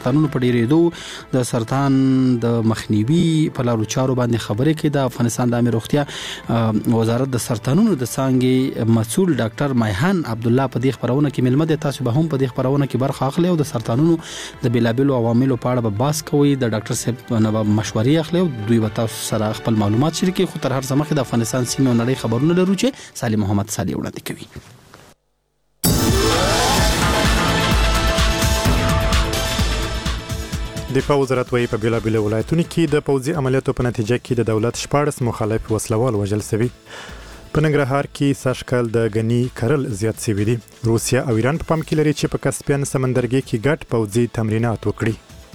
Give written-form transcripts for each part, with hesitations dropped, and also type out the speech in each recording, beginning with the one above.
سرطانونو په ډیریدو د سرطان د مخنیوي په لارو چارو باندې خبرې کوي. د افغانستان د عامه روغتیا وزارت د سرطانونو د څانګې مسؤل ډاکټر مایحان عبدالله په دې خبرونه کې ملمه ده. تاسو به هم په دې خبرونه کې برخه اخلئ او د سرطانونو د بیلابیلو عواملو په اړه به بحث کوئ. د ډاکټر صاحب نه به مشورې اخلئ او دوی به تاسو سره خپل معلومات شریکوي. خو تر هر څه مخکې د افغانستان سیمې او نړۍ خبرونه لرو چې سالم محمد صالح وړاندې کوي. دفاع وزارت وايي په بیلابیلو ولایتونو کې د پوځي عملیاتو په نتیجه کې د دولت 14 مخالف وسلوال وژل شوي. په ننګرهار کې سږکال د غني کرل زیات شوي دي. روسیا او ایران په پام کې لري چې په کسپین سمندرګي کې ګډ پوځي تمرینات وکړي.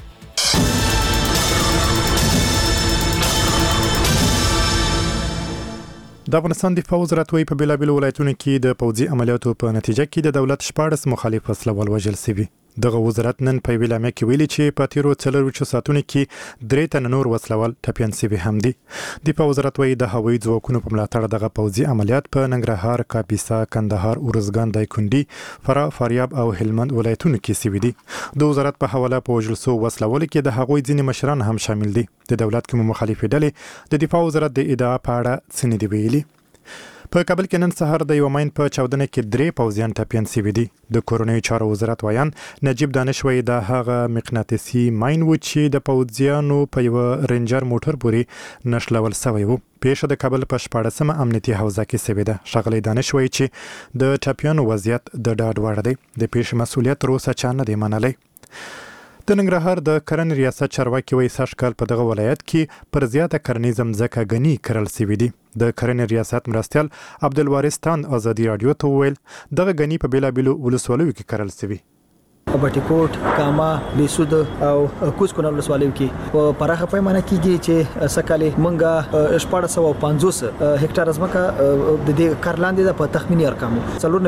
د افغانستان دفاع وزارت وايي په بیلابیلو ولایتونو کې د پوځي عملیاتو په نتیجه کې د دولت 14 مخالف وسلوال وژل شوي. دغه وزارت نن په ویلامه کې ویلي چې په تیرو 4 ساعتونو کې 3 تن نور وسلوال ټپيان شوي هم دي. دفاع وزارت وايي د هوایي ځواکونو په ملاتړ دغه پوځي عملیات په ننګرهار، کاپیسا، کندهار، اورزګان، دایکنډي، فراه، فاریاب او هلمند ولایتونو کې شوي دي. د وزارت په حواله په وژل شوو وسلوالو کې د هغوی ځینې مشران هم شامل دي. د دولت کوم مخالفې ډلې د دفاع وزارت د ادعا په اړه څه نه دي ویلي. په کابل کې نن سهار د یو ماین په چاودنه کې 3 پوځیان ټپيان شوي دي. د کورنیو چارو وزارت وایان نجیب دانش وایي د هغه مقناطیسي ماین و چې د پوځیانو په یو رینجر موټر پورې نښلول شوی و. پیښه د کابل په 14مه امنیتي حوزه کې شوې ده. ښاغلی دانش وایي چې د ټپيانو وضعیت د ډاډ وړ دی. د پیښې مسؤلیت تر اوسه چا نه دی منلی. د ننګرهار د کرنې ریاست چارواکي وایي سږکال په دغه ولایت کې پر زیاته کرنیزه مځکه غني کرل شوي دي. د کرنې ریاست مرستیال عبدالوارث تان ازادي رادیو ته وویل دغه غني په بیلابیلو ولسوالیو کې کرل شوي. بټیکوټ، کاما، بیسود او کوز کونړ ولسوالیو کې په پراخه پیمانه کېږي چې سکهاله منګه 1450 هکټار ځمکه د دې کارلاندې د په تخمینی ارقامو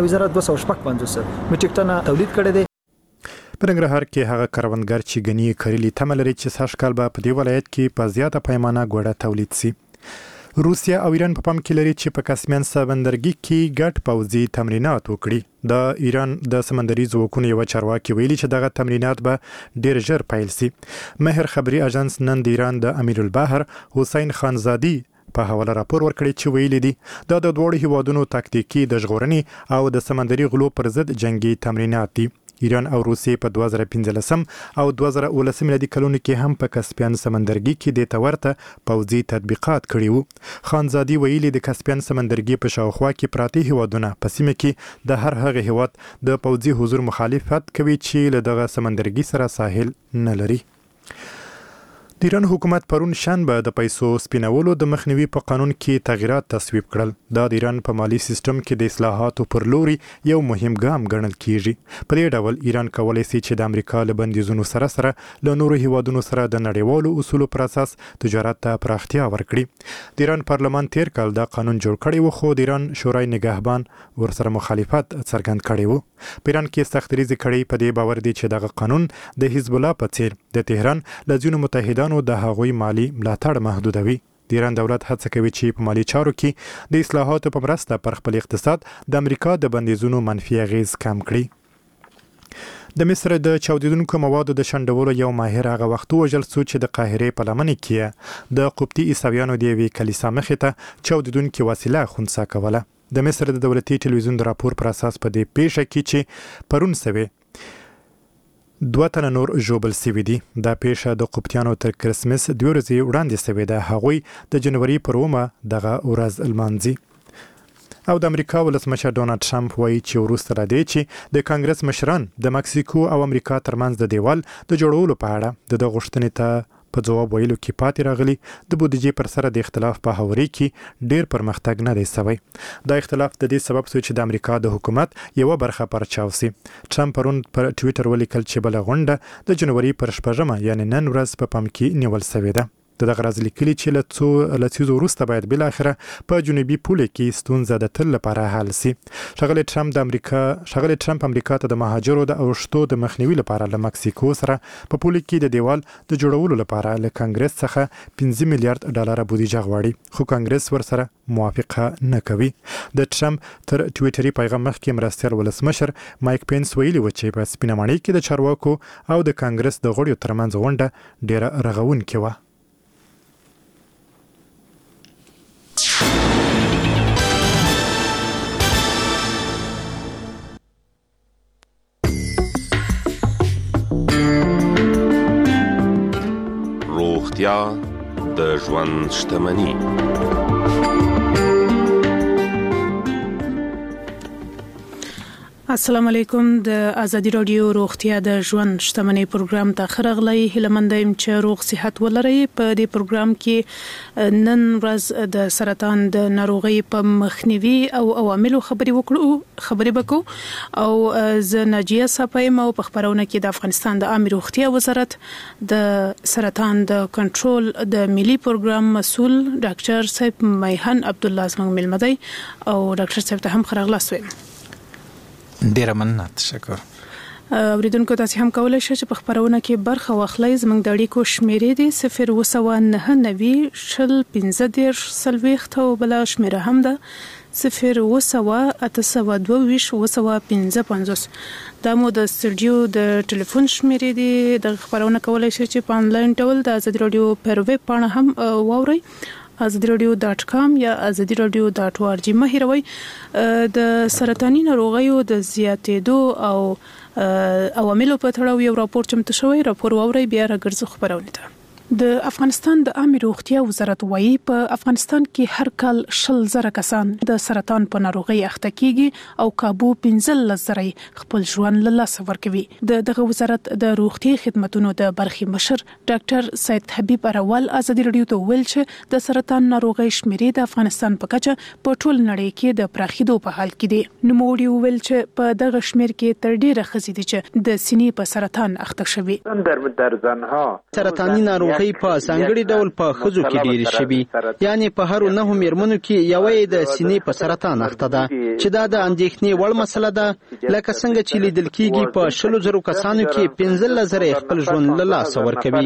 4255 میټریک ټن تولید کړي دي. په ننګرهار کې هغه کروندګر چې غني کرلي تمه لري چې سږکال به په دې ولایت کې په زیاته پیمانه ګوړه تولید شي. روسیا او ایران په پام کې لري چې په کسپین سمندرګي کې ګډ پوځي تمرینات وکړي. د ایران د سمندري ځواکونو یو چارواکي ویلي چې دغه تمرینات به ډیر ژر پیل شي. مهر خبري اژانس نن د ایران د امیر البحر حسین خانزادي په حواله راپور ورکړی چې ویلي دي دا د دوه هیوادونو تاکتیکي د ژغورنې او د سمندري غلو پر ضد جنگي تمرینات دي. ایران او روسیې په 2015 او 2019 میلادي کلونو کې هم په کسپین سمندرګي کې د تورته پوځي تطبیقات کړي وو. خانزادي ویلي د کسپین سمندرګي په شاوخوا کې پراته هیوادونه په سیمه کې د هر هغه هیواد د پوځي حضور مخالفت کوي چې له دغه سمندرګي سره ساحل نه لري. د ایران حکومت پرون شنبه د پیسو سپینولو د مخنیوي په قانون کې تغیرات تصویب کړل. دا د ایران په مالی سیستم کې د اصلاحاتو پر لوري یو مهم ګام ګڼل کیږي. په دې ډول ایران کولی شي چې د امریکا له بندیزونو سره له نورو هیوادونو سره د نړیوالو اصولو پر اساس تجارت ته پراختیا ورکړي. د ایران پارلمان تیر کال دا قانون جوړ کړی و خو د ایران شورای نگهبان ورسره مخالفت څرګند کړی و. په ایران کې سختریزي کړي په دې باور دي چې دغه قانون د حزب الله په څیر د تهران له ځینو متحدانو د هغوی مالی ملاتړ محدودوي. د ایران دولت هڅه کوي چې په مالی چارو کې د اصلاحاتو په مرسته پر خپل اقتصاد د امریکا د بندیزونو منفي اغیز کم کړي. د مصر د چاودیدونکو موادو د شنډولو یو ماهر هغه وخت وژل شو چې د قاهرې په لمنې کې د قبطي عیسویانو د یوې کلیسا مخې ته چاودیدونکې وسیله خنثی کوله. د مصر د دولتي ټلویزیون د راپور پر اساس په دې پیښه کې چې پرون سوي 2 تنه نور ژوبل شوي دي. دا پیښه د قبطیانو تر کرسمس 2 ورځې وړاندې شوې ده. هغوی د جنوري پر 1 دغه ورځ لمانځي. او د امریکا ولسمشر ډونالد ټرمپ وایي چې وروسته را دی چې د کانګرس مشران د مکسیکو او امریکا ترمنځ د دیوال د جوړولو په اړه د غوښتنې ته په جواب ویلو کې پاتې راغلي. د بودیجې پر سره د اختلاف په هوري کې ډیر پرمختګ نه دی شوی. دا اختلاف د دې سبب شو چې د امریکا د حکومت یو برخه پرچاو شي. ټرمپ پرون پر ټویټر ولیکل چې بل غونډه د جنوري پر 4 یعنی نن ورځ په پام کې نیول شوې ده. د دغه راز لیکلي چې له څو لسیزو وروسته باید بل اخره په جنوبي پولې کې ستونزه د تل لپاره حل شي. ښاغلی ټرمپ امریکا ته د مهاجرو د اوښتو د مخنیوي لپاره له مکسیکو سره په پولې کې د دیوال د جوړولو لپاره له کانګرس څخه 15 میلیارډ ډالر بودیجه غواړي، خو کانګرس ورسره موافقه نه کوي. د ټرمپ تر ټویټري پیغام مخکې مرستیال ولسمشر مایک پینس ویلي و چې په سپینه ماڼۍ کې د چارواکو او د کانګرس د غړیو ترمنځ غونډه ډیره رغونکې وه. روغتیا د ژوند شتمني. السلام علیکم. د ازادي رادیو روغتیا د ژوند شتمنۍ پروګرام ته خرغلی هلمندایم چې روغ صحت ولري. په دې پروګرام کې نن ورځ د سرطان د ناروغۍ په مخنیوي او عواملو خبرې وکړو او ز ناجیه صاحب او په خبرونه کې د افغانستان د عامه روغتیا وزارت د سرطان د کنټرول د ملي پروګرام مسؤل ډاکټر صاحب میهن عبد الله زموږ ملمدی او ډاکټر صاحب ته هم خرغلاس ویم. ډیره مننه، تشکر. اوریدونکو تاسو هم کولای شئ چې په خبرونه کې برخه واخلئ. زموږ د اړیکو شمیرې دي 02990 شل 15 سلويخت او بل شمیره هم ده 02822 دا مو د سټډیو د ټلیفون شمیرې دي. د خبرونه کولای شئ چې په انلاین ډول د ازادي رادیو پر ویب پاڼه هم واورئ، azadiradio.com یا azadiradio.org. مه هیروئ د سرطاني ناروغیو د زیاتېدو او عواملو په تړاو یو راپور چمتو شوی. راپور واورئ بیا راګرځو خبرونه ده. د افغانستان د عامه روغتیا وزارت وايي په افغانستان کې هر کال 100,000 کسان د سرطان په ناروغي اخته کیږي او کابو 15,000 خپل ژوند له لاسه ورکوي. دغه وزارت د روغتي خدماتو د برخي مشر ډاکټر سید حبیب اراول ازادي رادیو ته ویل چې د سرطان ناروغي شمیرې د افغانستان په کچه په ټول نړۍ کې د پراخېدو په حال کې دي. نوموړي ویل چې په دغه شمیر کې تر ډیره خزې دي چې د سینې په سرطان اخته شوي. سرطاني ناروغي په څنګهړي ډول په خزو کې ډېری شوي، یعنی په هر 9 میرمنو کې یوې د سینې په سرطان اخته ده چې دا د اندېښنې وړ مسله ده. لکه څنګه چې لیدل کېږي په 100,000 کسانو کې 15,000 خپل ژوند له لاسه ورکوي.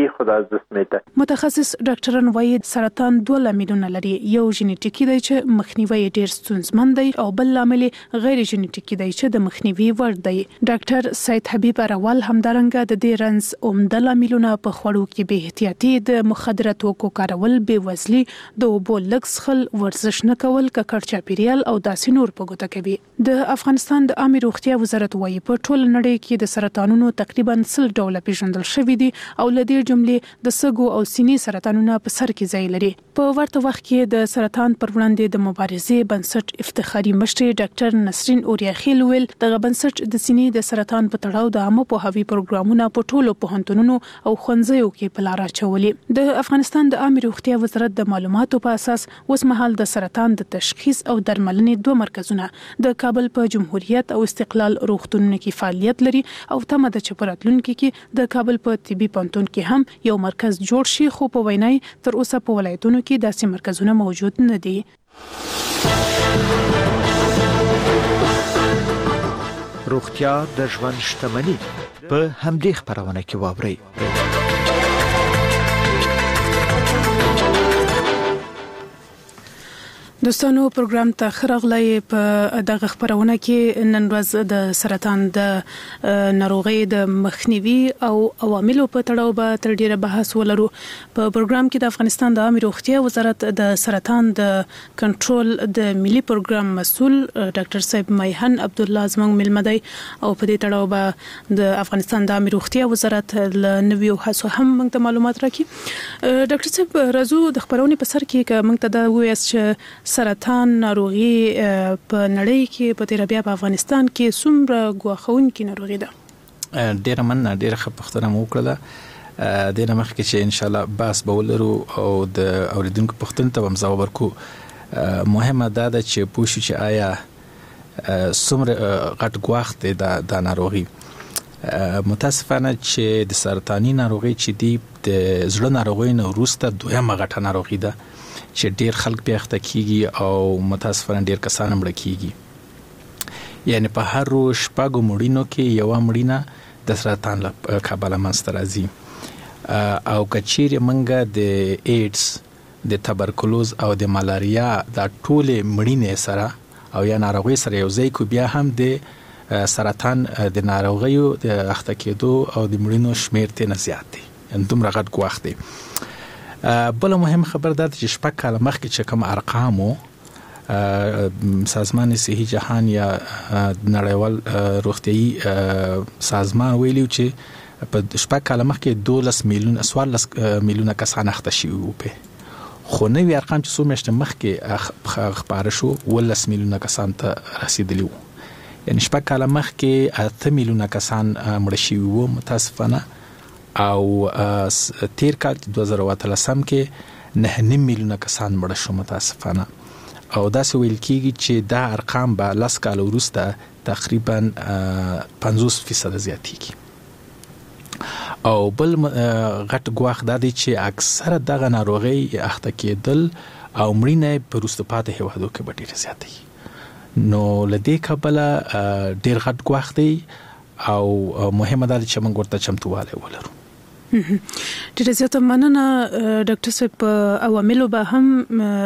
متخصص ډاکټران وايي سرطان دوه لاملونه لري. یو ژنیټیکي دی چې مخنیوي ډېر ستونزمن دی او بل لامل غیر ژنیټیکي دی چې د مخنیوي وړ دی. ډاکټر سید حبیب اراول همدارنګه د دې رنځ عمده لاملونه په خوړو کې به احتیاطي د مخدره توکو کارول، بېوزلي، د اوبو لږ څښل، ورزش نه کول، ککړ چاپیریال او داسې نور په ګوته کوي. د افغانستان د عامه روغتیا وزارت وايي په ټول نړۍ کې د سرطانونو تقریبا 100 ډوله پیژندل شوي دي او له دې جملې د سږو او سینې سرطانونه په سر کې ځای لري. په ورته وخت کې د سرطان پر وړاندې د مبارزې بنسټ افتخاري مشر ډاکټر نسرین اوریاخیل ویل دغه بنسټ د سینې د سرطان په تړاو د عامه پوهاوي پروګرامونه په ټولو پوهنتونونو او ښوونځیو کې په لار اچولي. د افغانستان د عامه روغتیا وزارت د معلوماتو په اساس اوس مهال د سرطان د تشخیص او درملنې 2 مرکزونه د کابل په جمهوریت او استقلال روغتونونو کې فعالیت لري او تمه ده چې په راتلونکي کې د کابل په طبي پوهنتون کې هم یو مرکز جوړ شي، خو په وینای تر اوسه په ولایتونو کې داسې مرکزونه موجود نه دي. روغتیا د ژوند شتمني په همدې خبرونه کې واورئ. دوستانو پروګرام ته خرغلی. په دغه خبرونه کې نن ورځ د سرطان د ناروغۍ د مخنیوي او عواملو په تړاو به تر ډیره بحث ولرو. په پروګرام کې د افغانستان د عامه روغتیا وزارت د سرطان د کنټرول د ملي پروګرام مسؤل ډاکټر صاحب میهن عبد الله زموږ ملمدی او په دې تړاو به د افغانستان د عامه روغتیا وزارت له نویو هڅو هم موږ ته معلومات راکړي. ډاکټر صاحب راځو د خبرونې په سر کې موږ ته دا وایي چې سرطان ناروغي په نړۍ کې په تیر بیا په افغانستان کې څومره ګواښونکې ناروغي ده؟ ډیره مننه، ډیره ښه پوښتنه مو وکړه. د نه مخکې چې ان شاء الله بحث به ولرو او د اوریدونکو پوښتنې ته هم ځواب ورکو. مهمه دا ده چې پوه شو چې آیا څومره غټ ګواښ دی دا ناروغي. متاسفانه چې د سرطاني ناروغي چې دی د زړه ناروغي نه وروسته دویمه غټه ناروغي ده چې ډیر خلک په اخته کیږي او متاسفانه ډیر کسان مړ کیږي. یعنی په هر شپږو مړینو کې یو مړینه د سرطان له کبله منځته راځي. او کچیر منګه د ایډز، د تبرکلوز او د ملاریا د ټوله مړینې سره او یا ناروغي سره یو ځای کو بیا هم د سرطان د ناروغیو د اخته کېدو او د مړینو شمیر ته نه زیات دي. ان دومره غټ ګواښ دی. بل مهم خبر ده چې شپږ کاله مخکې چې کوم ارقامو سازمان صحي جهان یا نړیوال روغتيایي سازمان ویلو چې په شپږ کاله مخکې 12 میلیونه کسان اخته شوي وو په خو نوې ارقام چې څو میاشتې مخکې خبره شو 12 میلیونه کسان ته رسیدلی وو. یعنی شپږ کاله مخکې 8 میلیونه کسان مړ شوي وو متاسفانه او تیر کال 2013 کې 9 میلیونه کسان مړ شو متاسفانه. او دا څه ویل کیږي چې دا ارقام به لاس کال وروسته تقریبا 50% زیاتېږي. او بل غټ ګواښ دا دی چې اکثره دغه ناروغي اخته کېدل او مړینه په وروسته پاتې هیوادو کې به ډېره زیاته وي. نو لدې کبله ډېر غټ ګواښ دی او مهمه ده چې موږ ورته چمتووالی ولرو. ډېر زیاته مننه ډاکټر صاحب. عواملو به هم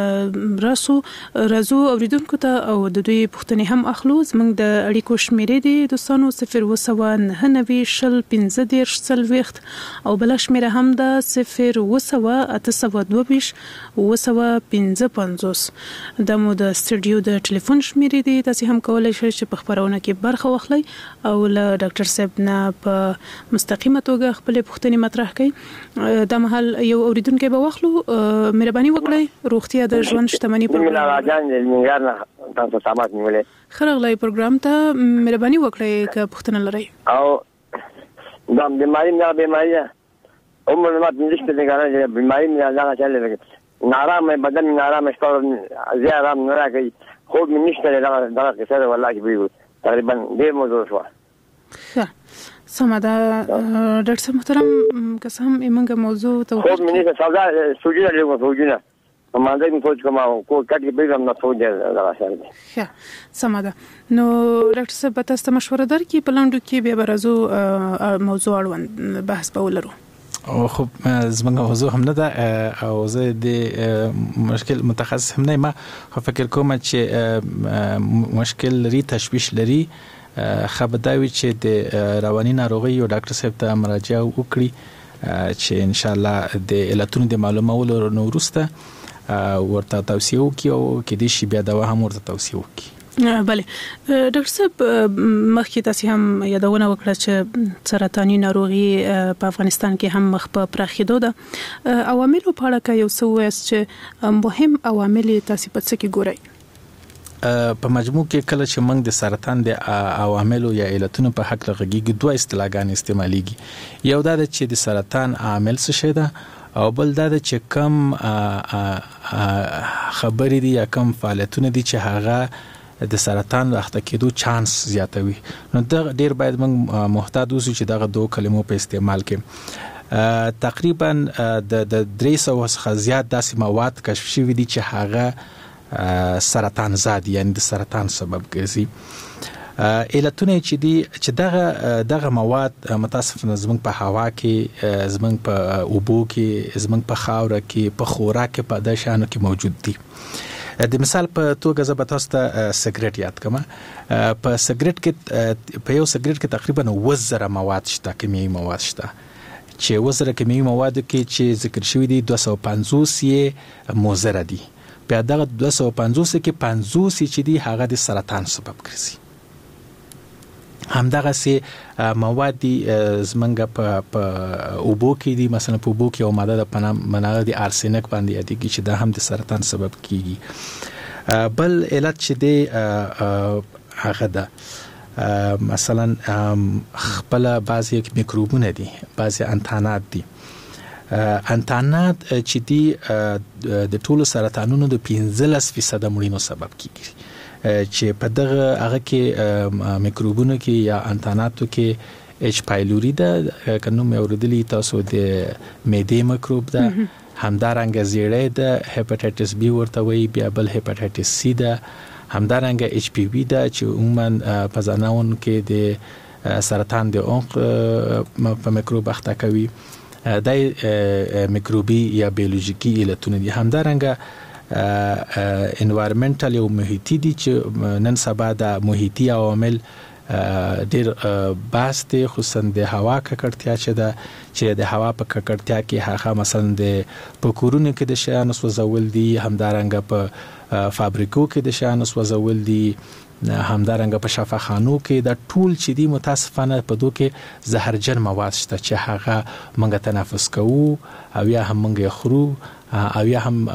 راځو اوریدونکو ته او د دوی پوښتنې هم اخلو. زموږ د اړیکو شمیرې دي دوستانو 029901540 او بل شمیره هم ده 0802822 د مو د سټوډیو د ټلیفون شمیرې دي. تاسو هم کولای شئ چې په خبرونه کې برخه واخلئ او له ډاکټر صاحب نه په مستقیمه توګه خپل پوښتنې مطرح کړئ. د مهال یو اوریدونکو به واخلو. مهرباني وکړئ. روغتیا د ژوند شتمنۍ تاسو سمات نیولې خرغلای پروګرام ته مهرباني وکړئ که پوښتنه لرئ. او دا بیماری عمر ما نشته دغه بیماری نه لاله چلے نارام بدن نارام شتور زیات آرام نه راکې خوب نشته دغه کیسه والله کې تقریبا ډیر موضوع شو. سمه ده ډاکټر صاحب محترم. قسم ایمنګه موضوع ته خوب منی سودا سوجي له سوجي ما دې کوچ کوم کو کټي بیرم نه سوجي راځي. سمه ده. نو ډاکټر صاحب تاسو مشوره درکې په لاندو کې به راځو موضوع اړوند بحث به ولرو. او خب زمونږ موضوع هم نه ده او زه د مشکل متخصص هم نه ما فکر کوم چې مشکل لري تشویش لري خبرداوی چې د رواني ناروغي او ډاکټر صاحب ته مراجعه وکړي چې ان شاء الله د علتونو د معلومولو نو وروسته ورته توصیه وکړي او کې دې شی بیا دوا هم ورته توصیه وکړي. بله ډاکټر صاحب مخکې تاسو هم یادونه وکړه چې سرطاني ناروغي په افغانستان کې هم مخ په پراخېدو ده. عواملو په اړه یو څه وایي چې مهم عوامل تاسو په څه کې ګورئ؟ په مجموع کې کله چې موږ د سرطان د عواملو یا علتونو په حق لغږیږي دوه اصطلاحګان استعماليږي. یو دا چې د سرطان عامل څه شي ده او بل دا چې کم خبرې دي یا کم فعالیتونه دي چې هغه د سرطان اخته کېدو چانس زیاتوي. نو دا ډیر باید موږ محتاط اوسو چې دغه دوه کلمو په استعمال کې تقریبا د 300 څخه زیات داسې مواد کشف شوي دي چې هغه سرطان زاد یعنی د سرطان سبب ګرځي. علتونه چې دغه مواد متاسفانه زموږ په هوا کې زموږ په اوبو کې زموږ په خاوره کې په خوراک کې په د شانو کې موجود دي. د مثال په توګه زه به تاسو ته سیګریټ یاد کوم. په سیګریټ کې په یو سیګریټ کې تقریبا 1000 مواد شته، کیمیاوي مواد شته چې 1000 کیمیاوي مواد کې چې ذکر شوی دي 250 یې مضر دي. په دغه 250 کې 50 چې دي هغه د سرطان سبب ګرځي. همدغه سي مواد زمنګ په اوبو کې دي، مثلا په اوبو کې یو ماده د مناغه د ارسنیک باندې یادېږي چې دا هم د سرطان سبب کیږي. بل علت چې دی هغه ده مثلا خپل بعضی میکروبونه دي، بعضی انتانات دي. انتانات چې دي د ټولو سرطانونو د 15% مړینو سبب کیږي. چې په دغه هغه کې میکروبونو کې یا انتاناتو کې اچ پایلوری ده کنو مې اوریدلی تاسو د معدې میکروب ده همدارنګه زیړې ده هپاتایټس بی ورته وي بیا بل هپاتایټس سی ده همدارنګه اچ پی وی ده چې عموما په ځانون کې د سرطان د عنق په میکروب اخته کوي د میکروبي یا بیولوژیکي علتونه دي همدارنګه انوایرنمنټال او محیطي دي چې نن سبا د محیطي عوامل ډیر بحث دی خصوصا د هوا ککړتیا چې د هوا په ککړتیا کې هغه مثلا د پکورونو کې د شیانو سوځول دي همدارنګه په فابریکو کې د شیانو سوځول دي همدارنګه په شفاخانو کې د ټول چې دی متاسفانه په دوه کې زهرجن مواد شته چې هغه موږ تنفس کوو او یا هم موږ خورو او یا هم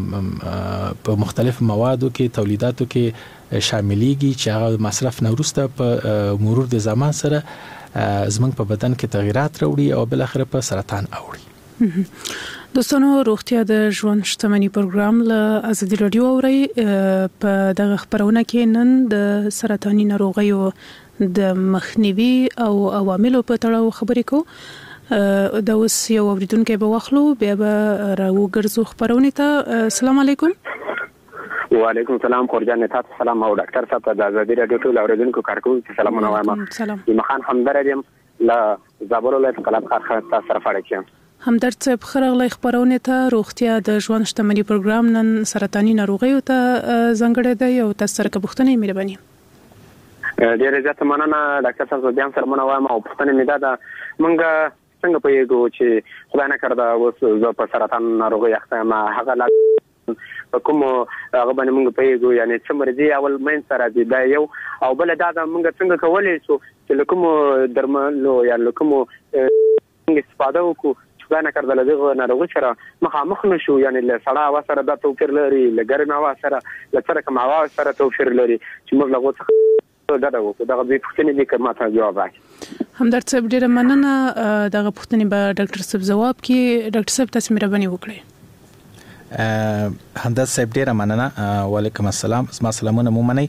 په مختلفو موادو کې تولیداتو کې شاملېږي چې هغه مصرف نه وروسته په مرور د زمان سره زموږ په بدن کې تغیرات راوړي او بل اخر په سرطان اوړي. دوستانو روغتیا د ژوند شتمنۍ پروګرام له ازادي رادیو اوري په دغه خبرونه کې نن د سرطاني ناروغیو د مخنیوي او عواملو په تړاو خبرې کوو. دا اوس یو اوریدونکو به واخلو بیا به راوګرځو خبرونه ته. السلام علیکم. وعلیکم السلام خورجان تاسو سلام او ډاکټر صاحب ته د ازادي رادیو ټول اوریدونکو کارکونکو سلامونه وایم. ایمخان همدرد یم له زابل ولایت قلب خاص تاسو سره فاړه کیم. همدرد صاحب خرغلی خبرونه ته روغتیا د ژوند شتمنۍ پروګرام نن سرطاني ناروغیو ته ځانګړی دی او تاسو سره پوښتنه مهرباني. ډیره زیاته مننه ډاکټر صاحب بیا سلامونه وایم او پوښتنه مې ده مونږ څنګه پوهیږو چې خدای نه کړه اوس زه په سرطان ناروغي اخته یم هغه په کوم هغه باندې موږ پیګو یعنی چې مرضی اول مین سره دی دا یو او بل دا موږ څنګه کولای شو چې کوم درملو یا کوم استفاده وکړو چې نه کړل دغه ناروغي سره مخامخ نشو یعنی له سړا وا سره د توپیر لري له ګرمه وا سره له سره کوم وا سره توپیر لري چې موږ لغوت دا وکړو دا به پوښتنه دي کما ته جواب راکړي. همدرد صاحب ډیره مننه دغه پوښتنه به ډاکټر صاحب جواب کړي. ډاکټر صاحب تاسو مهرباني وکړئ. همدرد صاحب ډیره مننه. وعلیکم السلام. زما سلامونه مو منئ.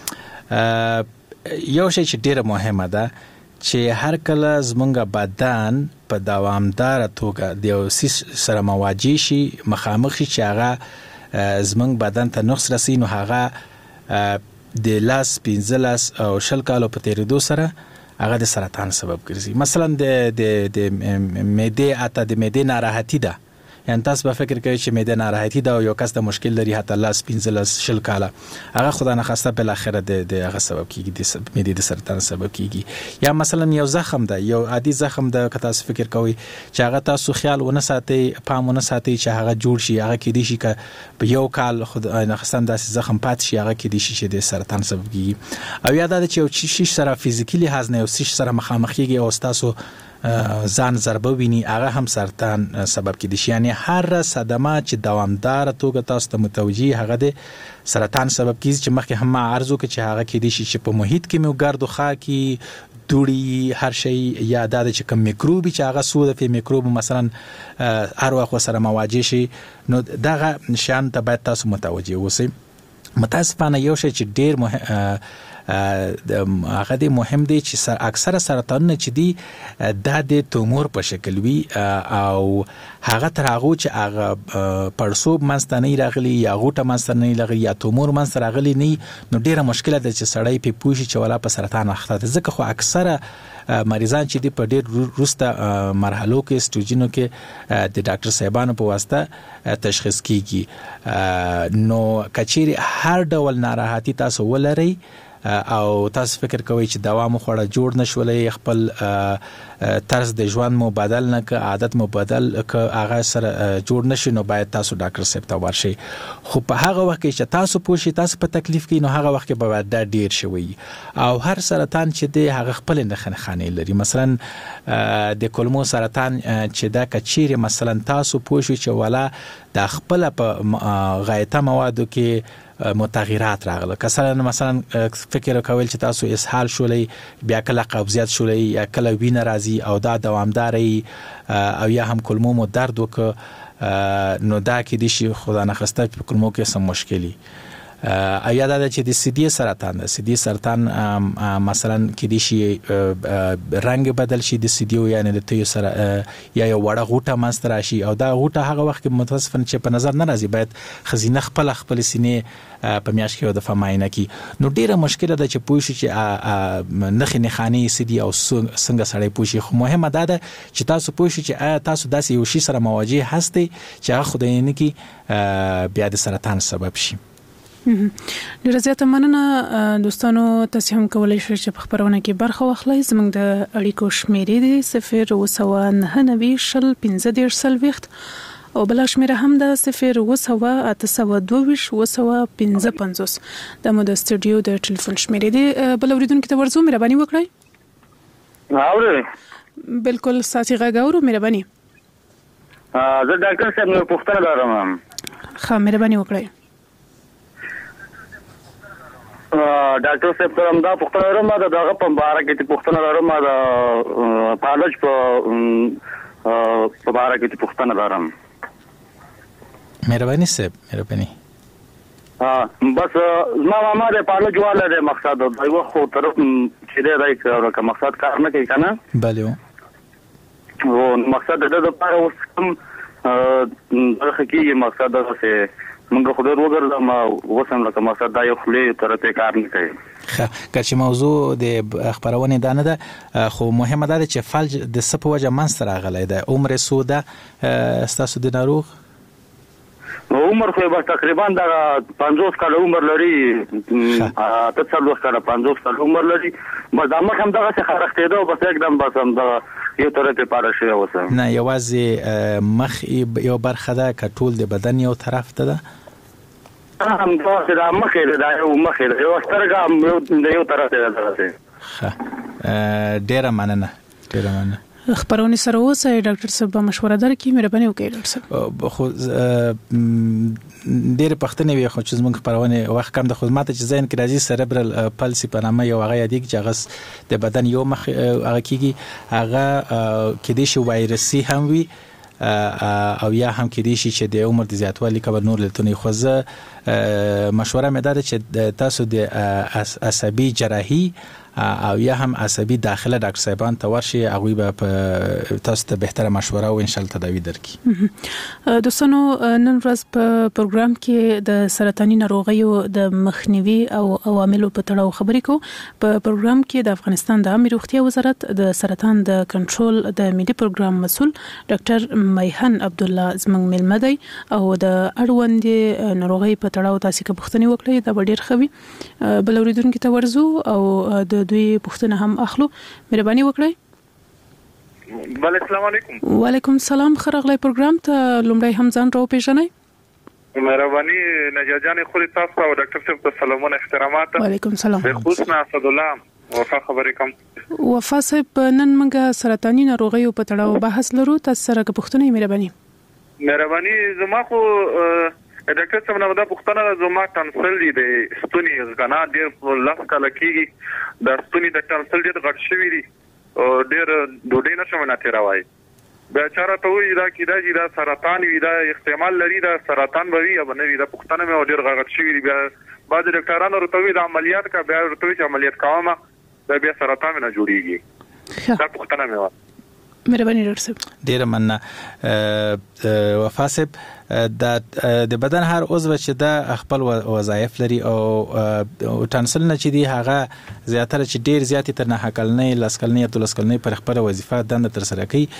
یو شی چې ډیره مهمه ده چې هر کله زمونږ بدن په دوامدار توګه د یو سیس سره مواجه شي مخامخ شي چې هغه زمونږ بدن ته نقص رسي نو هغه د لاس 15 او 20 کالو په تیریدو سره هغه د سرطان سبب ګرځي. مثلا د معدې اته د معدې ناراحتي ده یعنی تاسو به فکر کوئ چې معده ناراحتي ده او یو کس د مشکل لري حتی لاس 15 شل کاله هغه خدای نه خواسته بل اخره د هغه سبب کیږي د معده د سرطان سبب کیږي. یا مثلا یو زخم ده یو عادي زخم ده که تاسو فکر کوئ چې هغه تاسو خیال ونه ساتئ پام ونه ساتئ چې هغه جوړ شي هغه کې دي شي که په یو کال خدای نه خواسته داسې زخم پات شي هغه کې دي شي چې د سرطان سبب کیږي. او یاد ده چې یو شي سره فزیکلی لحاظ نه یو شي سره مخامخ کیږي او تاسو ځان ضربه ویني هغه هم سرطان سبب کیدی شي. یعنی هر صدمه چې دوامدار توګه تاسو ته متوجي هغه د سرطان سبب کیږي چې مخکې هم عرض وکړ چې هغه کیدی شي چې په محیط کې مو ګرد او خاکي دوړي هر شي یا د چې کوم میکروبي چې هغه سود په میکروب مثلا هر وخت سره مواجه شي نو دغه شان ته باید تاسو متوجي اوسئ. متاسفانه یو شی چې ډیر هغه د مهم دی چې اکثره سرطانونه چې دی د تومور په شکل وي او هغه تر هغه چې هغه پړسوب منځته نه راغلي یا غوټه منځته نه راغلي یا تومور منځته راغلي نه نو ډیره مشکله ده چې سړی په پوښي چې ولا په سرطان اخته ده. ځکه خو اکثره مریضان چې دی په ډیر وروسته مرحلو کې سټیجونو کې د ډاکټر صاحبانو په واسطه تشخیص کیږي. نو کچيري هر ډول ناراحتي تاسو ولرئ او تاسو فکر کوئ چې دوا مو خوړه جوړ نشولې خپل طرز د ژوند مو بدل نه ک عادت مو بدل ک هغه سره جوړ نشي نو باید تاسو ډاکټر صاحب ته ورشئ. خو په هغه وخت کې چې تاسو پوښی تاسو په تکلیف کې نو هغه وخت کې به دا ډیر شوی او هر سرطان چې دی هغه خپل نښانې لري. مثلا د کولمو سرطان چې دا کچيري مثلا تاسو پوښی چې ولا د خپل په غایطه موادو کې متغیرات راغله مثلا فکر کول چې تاسو اسهال شولې بیا کله قبضیت شولې یا کله وینه راځي او دا دوامداري او یا هم کولمو مو درد وک نو دا کې دي شي خدا نه خواسته په کولمو کې سم مشکلي یا دا چې د سیدی سرطان مثلا کې د شي رنگ بدل شي د سیدیو یعنی د تیو سره یا یو وړه غوټه مستر شي او دا غوټه هغه وخت کې متاسفن چې په نظر نه راځي باید خزینه خپل سینې په میاشت کې د فماینه کی نو ډیره مشکله ده چې پوه شي چې نخې خاني سیدی او څنګه سړی پوه شي خو مهمه ده چې تاسو پوه شي چې تاسو داسې یو شی سره مواجه هستئ چې هغه خدای نه کی بیا د سرطان سبب شي. ډیره زیاته مننه دوستانو، تاسو هم کولای شئ چې په خبرونه کې برخه واخلئ. زموږ د اړیکو شمیرې دي 029901530 او بل شمیره هم د 02822 د مو د استودیو د ټلیفون شمیرې دي. بل اوریدونکو ته ورزو مهرباني وکړئ. اورئ؟ بالکل ساتي غاګورو مهرباني. زه ډاکټر صاحب نو پوښتنه لرم. ښه مهرباني وکړئ. ډاکټر صاحب ته هم دا پوښتنه لرم، دغه په باره کې پوښتنه لرم، د پالج په باره کې پوښتنه لرم. مهرباني صاحب مهرباني. بس زما ماما د پالج والا د مقصد د یو خو طرف چې دی راځي مقصد کار نه کوي کنه. بله او مقصد د لپاره اوس کوم دغه کې مقصد ده چې موږ خو ډېر وګرځم وسم لکه مقصد دا یو خلې طرف کار نه کوي. که موضوع د خبرونه دانه ده خو مهمه ده چې فلج د سپ وجه منستر غلې ده. عمر سوده استاسو د ناروغ عمر خو به تقریبا دا 50 کال عمر لري، ته 40 کال 50 کال عمر لري. بس دا مخ هم دغه څه خرختېده او بس एकदम بس هم دا یو طرف ته پاره شوی اوسه. نه یوازې مخ یو برخه ده که ټول د بدن یو طرف ته ده؟ هم دا مخ دا یو مخ یو سترګه یو طرف ته ده. ښه ډیره مننه ډیره مننه. خبرونه سره اوسه ډاکټر صاحب مشوره درکې مهرباني وکړئ. ډاکټر صاحب خو ډېر پښتنې وي خو چې زموږ خبرونه وخت کم د خدمات چې ذهن کې راځي سریبرل پلسي په نامه یو هغه یادګ چې هغه د بدن یو مخ هغه کېږي هغه کې د شی وایرسي هم وي او یا هم کې دي چې د عمر د زیاتوالي کبر نور لتونی خوځه مشوره مې ده چې تاسو د عصبي جراحي او یا هم عصبي داخله ډاکټر صاحبان ته ورشي هغه به تاسو ته بهتره مشوره او ان شاء الله تداوی درکړي. دوستانو نن ورځ په پروګرام کې د سرطاني ناروغیو د مخنیوي او عواملو په تړاو خبرې کوو. په پروګرام کې د افغانستان د عامه روغتیا وزارت د سرطان د کنټرول د ملي پروګرام مسؤل ډاکټر میهن عبد الله زمنګ ملمدي او د اړوند ناروغي په تړاو تاسو کې پوښتنه وکړئ دا ډیر خوي. بل اوریدونکو ته ورزو او د دوی پوښتنه هم اخلو. مهرباني وکړئ. بل السلام علیکم. وعلیکم السلام. خرغلی پروګرام ته لومړی هم ځان راو پیژنئ. مهرباني نجات جان خو تاسو او ډاکټر صاحب ته سلامونه احترامات. وعلیکم السلام. حسنا اسد الله وفا خبرې کوم. وفا صاحب نن موږ سرطاني ناروغیو په تړاو بحث لرو. تاسو سره پوښتنه مهرباني زما خو ډاکټر صاحب نو دا پوښتنه زما ټانسل دی د ستوني غنا ډېر لاس کله کېږي د ستوني د ټانسل ډېر غټ شوی دی او ډېر ډوډۍ نشم نه تیروي. بیا چاره ته وی دا کې دا سرطان وی دا احتمال لري دا سرطان وي یا نه وي دا پوښتنه مې ډېر غټ شوی دی. بیا بعض ډاکټرانو ورته وی دا عملیات کا بیا ورته وی عملیات کومه دا بیا سرطان نه جوړیږي. دا پوښتنه مې و. مهرباني ډاکټر صاحب. ډیره مننه. وفا صاحب د بدن هر عضو چې د خپل وظایف لري او ټانسل نه چې دی هغه زیاتره چې ډیر زیات تر نه کلنې لسکلنې یا تلسکلنې پر خپل وظیفه دنده تر سره کوي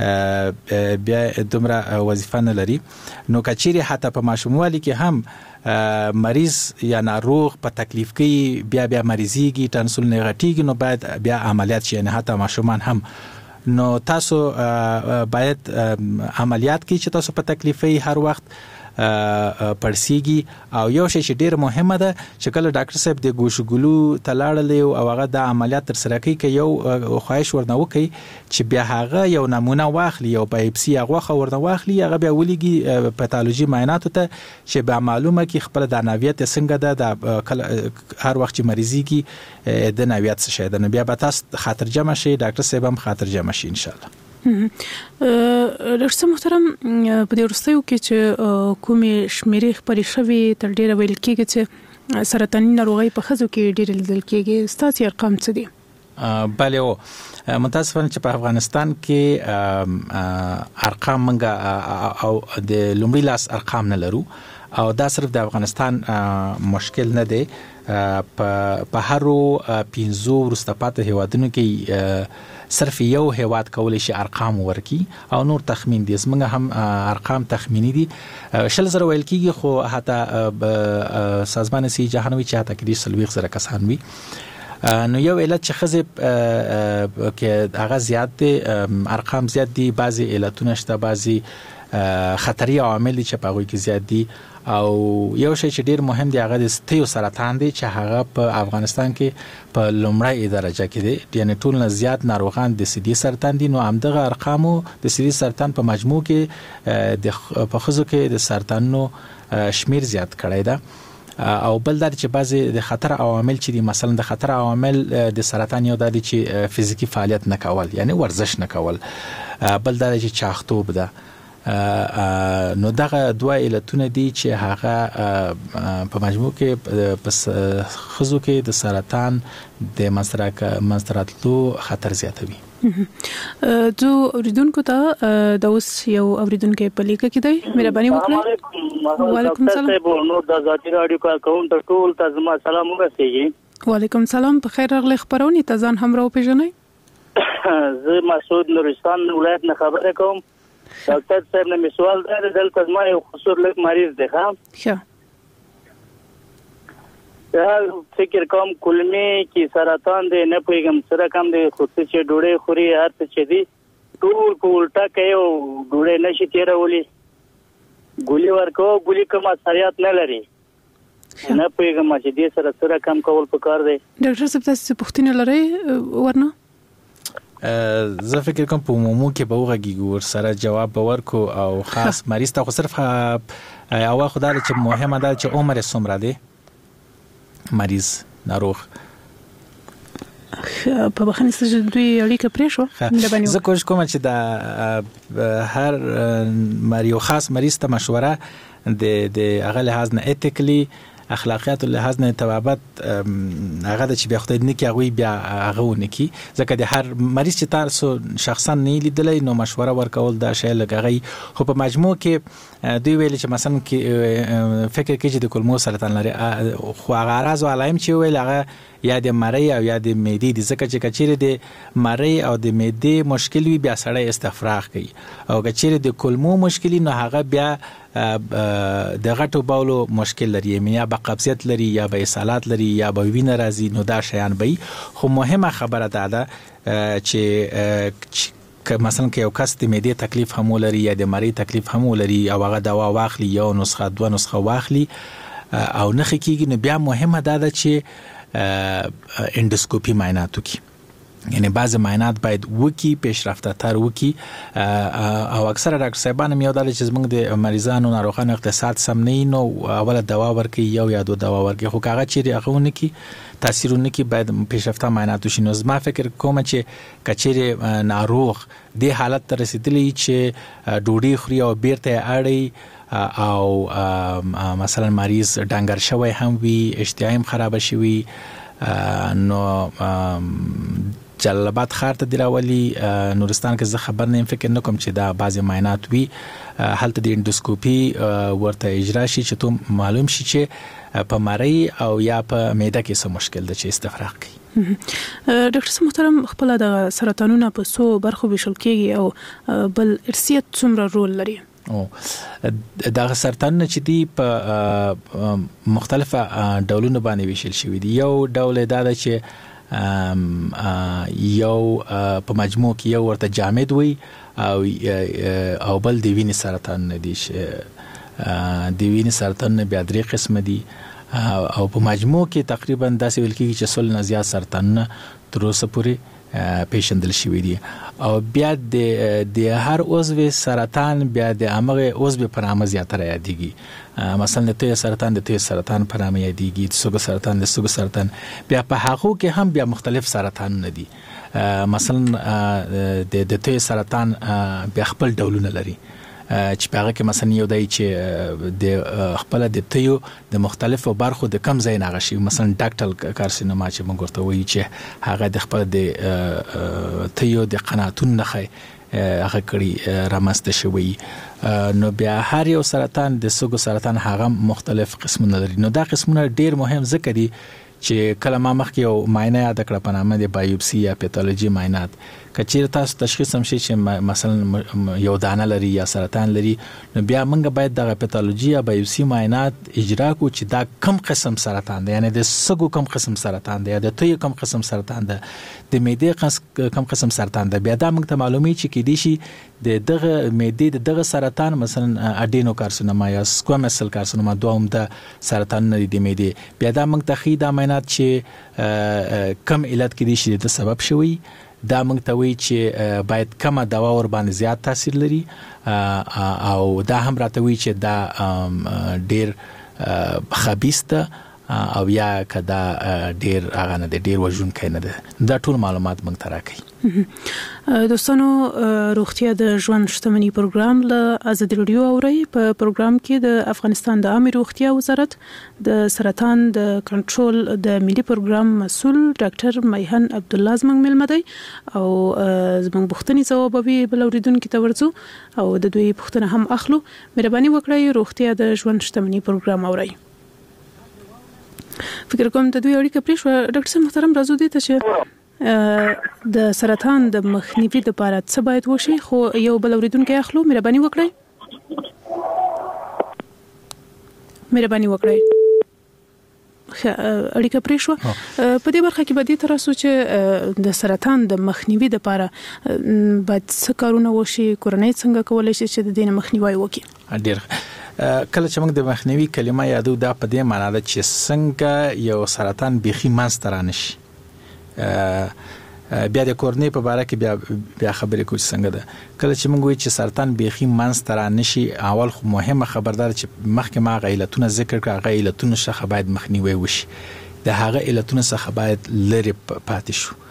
بیا دومره وظیفه نه لري. نو کچيري حتی په ماشوموالي کې هم مریض یا ناروغ په تکلیف کې بیا مریضيږي ټانسل نه غټيږي نو باید بیا عملیات شي. نه حتی ماشومان هم نو تاسو باید عملیات کې چې تاسو په تکلیفي هر وخت پړسیږي او یو شی چې ډیر مهمه ده چې کله ډاکټر صاحب د ګوشګلو تلاړل او هغه د عملیات تر سره کوي کې یو خواهش ورنه وکي چې بیا هغه یو نمونه واخلي او بایپسي هغه ورنه واخلي هغه بیا ولګي پاتولوژي معاینات ته چې به معلومه کې خپل د نویت څنګه ده د هر وخت چې مریضيږي د نویت څه شي ده بیا به تاسو خاطر جمع شي ډاکټر صاحب هم خاطر جمع شي ان شاء الله. ډاکټر محترم په دې ورستیو کې چې کومې شمیرې خبرې شوي تر ډیره ویل کېږي چې سرطاني ناروغي په خزو کې ډېر لیدل کېږي. ستاسو ارقام څه دي؟ بله متاسفانه چې په افغانستان کې ارقام منګه او د لومړي لاس ارقام نه لرو او دا صرف د افغانستان مشکل نه دی. په هرو 15 وروسته پاتې هیوادونو کې صرف یو هیواد کولی شي ارقام ورکي او نور تخمین دي. زمونږ هم ارقام تخمینی دي. 100,000 ویل کېږي خو حتی سازمان صحي جهان وی چې حتی کې 30,000 کسان وي. نو یو علت چې خزه کې هغه زیات دي، ارقام زیات دي، بعضي علتونه شته، بعضي خطري عوامل چې په هغه کې زیات دي. او یو شی چې ډیر مهم دی هغه د ستیو سرطان دی چې هغه په افغانستان کې په لومړی درجه کې دی. یعنی ټول نه زیات ناروغان د سدي سرطان دي. نو همدغه ارقامو د سدي سرطان په مجموع کې په خزو کې د سرطانونو شمیر زیات کړی دی. او بل دا چې بعضي د خطر عوامل چې دي، مثلا د خطر عوامل د سرطان یو د چې فزیکی فعالیت نه کول، یعنی ورزش نه کول، بل دا چې چاختوب ده. نو دغه دوه علتونه دي چې هغه په مجموع کې په خزو کې د سرطان د منځراتلو خطر زیاتوي. جو اوریدونکو ته د اوس یو اوریدونکو په لیکه کې دی، مهرباني وکړئ. وعلیکم السلام. نو د ذاتی رادیو کارکونکو ټول ته زما سلام ورسیږي. وعلیکم السلام. په خیر راغلی خبرونه ته ځان هم راو پیژنئ. زه مسعود نورستان ولایت نه خبره کوم. ډاکټر صاحب نه سوال دی، دلته ما یو خصوص لک مریض دی. ښه فکر کوم کلمې کې سرطان دی، نه پوهیږم سره کم دی، خو چې ډوډۍ خوري هر څه چې دی ټول په الټا کوي او ډوډۍ نشي تیرولی. ګولې ورکو ګولې کوم اثرات نه لري. نه پوهیږم چې دې سره کم کول پکار دی. ډاکټر صاحب تاسو پوښتنه لرئ ورنه؟ زه فکر کوم په عمومي کې به وغږیږو سره جواب به ورکو او خاص مریض ته خو صرف اول خدای چې مهمه ده چې عمر څومره دی مریض ناروغ. په بخښنې سره دوی اړیکه پرې شو. زه کوشش کوم چې د هر یو خاص مریض ته مشوره د هغه لحاظ نه ایتیکلی اخلاقیات لحاظ نه توابت هغه د چې بیا خدای نه کی هغه بیا هغه ونکي. ځکه د هر مریض چې تاسو شخصا نه لیدلې نو مشوره ورکول دا شی لګغی. خو په مجموع کې دوی ویل چې مثلا کې فکر کې چې د کولمو سرطان لري، خو هغه راز او علائم چې ویل هغه یا د مری او یا د معدې دي. ځکه چې کچېره د مری او د معدې مشکل وي بیا سړی استفراغ کوي، او کچېره د کولمو مشکل نه هغه بیا د غټو باولو مشکل لري، یا به قبضیت لري یا به اسهالات لري یا به وینه راځي. نو دا شیان به خو مهمه خبره ده چې مثلا که یو کس د معدې تکلیف هم ولري یا د مری تکلیف هم ولري او هغه دوا واخلي، یو نسخه دوه نسخه واخلي او نخ کېږي، نو بیا مهمه ده چې اندوسکوپي معاینات وکړي. یعنی بعض معاینات باید وکی پیشرفته تر وکی. او اکثره ډاکټر صاحبان هم یو دل چې زموږ د مریضانو ناروغانو اقتصاد سم نه نو اوله دوا ورکي یو یا دو دوا ورکي، خو کاغه چیرې هغهونه کی تاثیرونه کی باید پیشرفته معاینات وشي. نو زما فکر کوم چې کچېره ناروغ د حالت ته رسیدلی چې ډوډۍ خوري او بیرته اړي او مثلا مریض ډنګر شوی هم وي، اشتها هم خراب شوی، نو جلال آباد ښار ته دراولي نورستان کې زه خبر نه فکر نه کوم چې دا بعضی معاینات وي هلته د اندوسکوپي ورته اجرا شي چې ته معلوم شي چې په مری او یا په معده کې څه مشکل ده چې استفراغ کوي. ډاکټر صاحب محترم، خپل د سرطانونو په څو برخو ویشل کېږي او بل ارثیت څومره رول لري؟ دا سرطانونه چې دی په مختلفه ډولونو باندې ویشل شوی دي. یو ډول دا ده چې یو په مجموع کې یو ورته جامد وي او بل د وینې سرطان نه دي. د وینې سرطان بیا درې قسم دي او په مجموع کې تقریبا داسې ویل کېږي چې 100 نه زیات سرطانونه تر اوسه پورې پیشندل شوی دي. او بیا د هر عضو سرطان بیا د هغه عضو پر نامه زیاتره یادېږي. مثلا د توی سرطان د توی سرطان پر نامه یادېږي، د سوګ سرطان د سوګ سرطان. بیا په هغه کې هم بیا مختلف سرطان نه دي. مثلا د توی سرطان بیا خپل ډولونه لري. چې په هغه کې مثلا یو دی چې د خپل د تیو د مختلفو برخو د کم ځای نه غشي مثلا ډاکټل کارسینوما چې موږ ورته وایي چې هغه د خپل د تیو د قناتون نه هغه کړي رامسته شوی نو بیا هر یو سرطان د سږو سرطان هغه مختلف قسمونه لري نو دا قسمونه ډیر مهم ځکه دي چې کله ما مخکې یو معاینه یاد کړه په نامه د بایوپسي یا پیتالوژي معاینات کچیر تاسو تشخیص هم شي چې مثلا یو دانه لري یا سرطان لري نو بیا موږ باید د پیتالوژي یا بایوپسي معاینات اجرا کو چې دا کم قسم سرطان دی یعنی د سږو کم قسم سرطان دی یا د تیو کم قسم سرطان دی د معدې کم قسم سرطان دی بیا دا موږ ته معلومي چې کې دي شي د دغه معدې د دغه سرطان مثلا اډینو کارسینوما یا سکوامس سل کارسینوما دوه هم د سرطان نه دي معدې بیا دا موږ ته خي دا معاینات چې کم علت کې دي شي د سبب شوی دا موږ ته وی چې باید کومه دوا ور باندې زیات تاثیر لري او دا هم راته وی چې دا ډیر خبيث ده او یا کدا ډیر هغه نه ډیر وژون کینه ده دا ټول معلومات موږ ته راکړي دوستانو روغتیا د ژوند شتمنۍ پروګرام له ازادي رادیو اوري په پروګرام کې د افغانستان د عامه روغتیا وزارت د سرطان د کنټرول د ملي پروګرام مسؤل ډاکټر میهن عبد الله زمنګ ملمدي او زمنګ بوختنی ځوابوي بل اوریدونکو ته ورڅو او د دوی بوختنه هم اخلو مهرباني وکړئ روغتیا د ژوند شتمنۍ پروګرام اوري فکر کوم د دوی اړیکه پرې شو ډاکټر صاحب محترم راځو دي ته چې د سرطان د مخنیوي لپاره څه باید وشي خو یو بل اوریدونکو اخلو مهرباني وکړئ اړیکه پرې شو په دې برخه کې به دې تراسو چې د سرطان د مخنیوي لپاره باید څه کارونه وشي کورنۍ څنګه کولای شي چې د دې مخنیوي وکړي ډیر کله چې موږ د مخنیوي کلمه یادو دا په دې معنی ده چې څنګه یو سرطان بيخي مانسترانه شي بیا د کورنۍ په اړه کې بیا خبرې کوي څنګه ده کله چې موږ وایو چې سرطان بيخي مانسترانه شي اول خو مهمه خبردار چې مخکې ما غیلتونه ذکر کړه غیلتونه څخه باید مخنیوي وشي د هغه علتونو څخه باید لری پاتې شو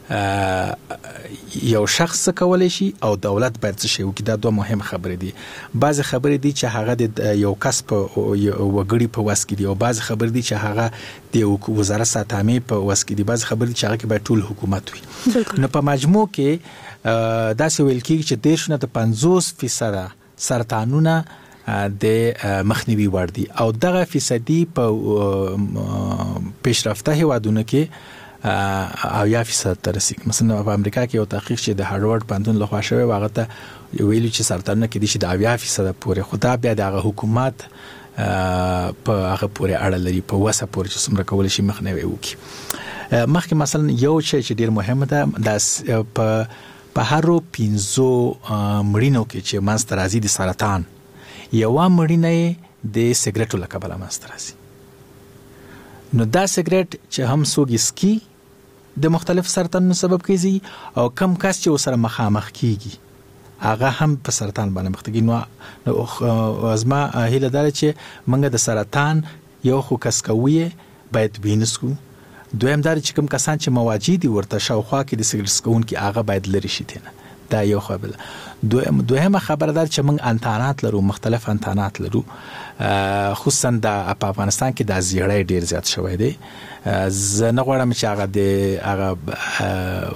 یو شخص کولای شي او دولت باید څه شي وکړي دا دوه مهم خبرې دي بعض خبرې دي چې هغه د یو کسب وګړي په واس کې دي او بعض خبرې دي چې هغه د وزارت ساتامي په واس کې دي بعض خبرې چې هغه کې باید ټول حکومت وي نو په مجموع کې دا څه ویل کېږي چې 50% سرطانونه د مخنیوي وړ دي او دغه فیصدي په پیشرفته هیوادونو کې او یا فیصد ترسي مثلا په امریکا کې یو تحقیق چې د هاروارد پوهنتون لخوا شوی واغه ته ویلي چې سرطانونه کې دي چې د 80% پورې خدا بیا د حکومت په هغه پورې اړه لري په وسه پورې چې څومره کول شي مخنیوي وکړي مخکې مثلا یو چې ډیر مهمه ده د په هرو 15 مړینو کې چې مانستر راځي د سرطان یو مړینه د سیګریټو لکه مانستر راځي نو دا سیګریټ چې هم سوګیسکی د مختلف سرطانونو سبب کیږي او کم کس چې وسره مخامخ کیږي هغه هم په سرطان باندې مختګي نو ازما هیله دار چې منګه د سرطان یو خو کس کوي باید وینسکو دویم دار چې کوم کسان چې مواجدي ورته شاوخوا کې د سیګریټ سکون کې هغه باید لری شي تنه دا یو خبره دویمه خبردار چې موږ انتانات لرو مختلف انتانات لرو خصوصا د افغانستان کې د زیړې ډیر زیات شوی دی زه نه غواړم چې هغه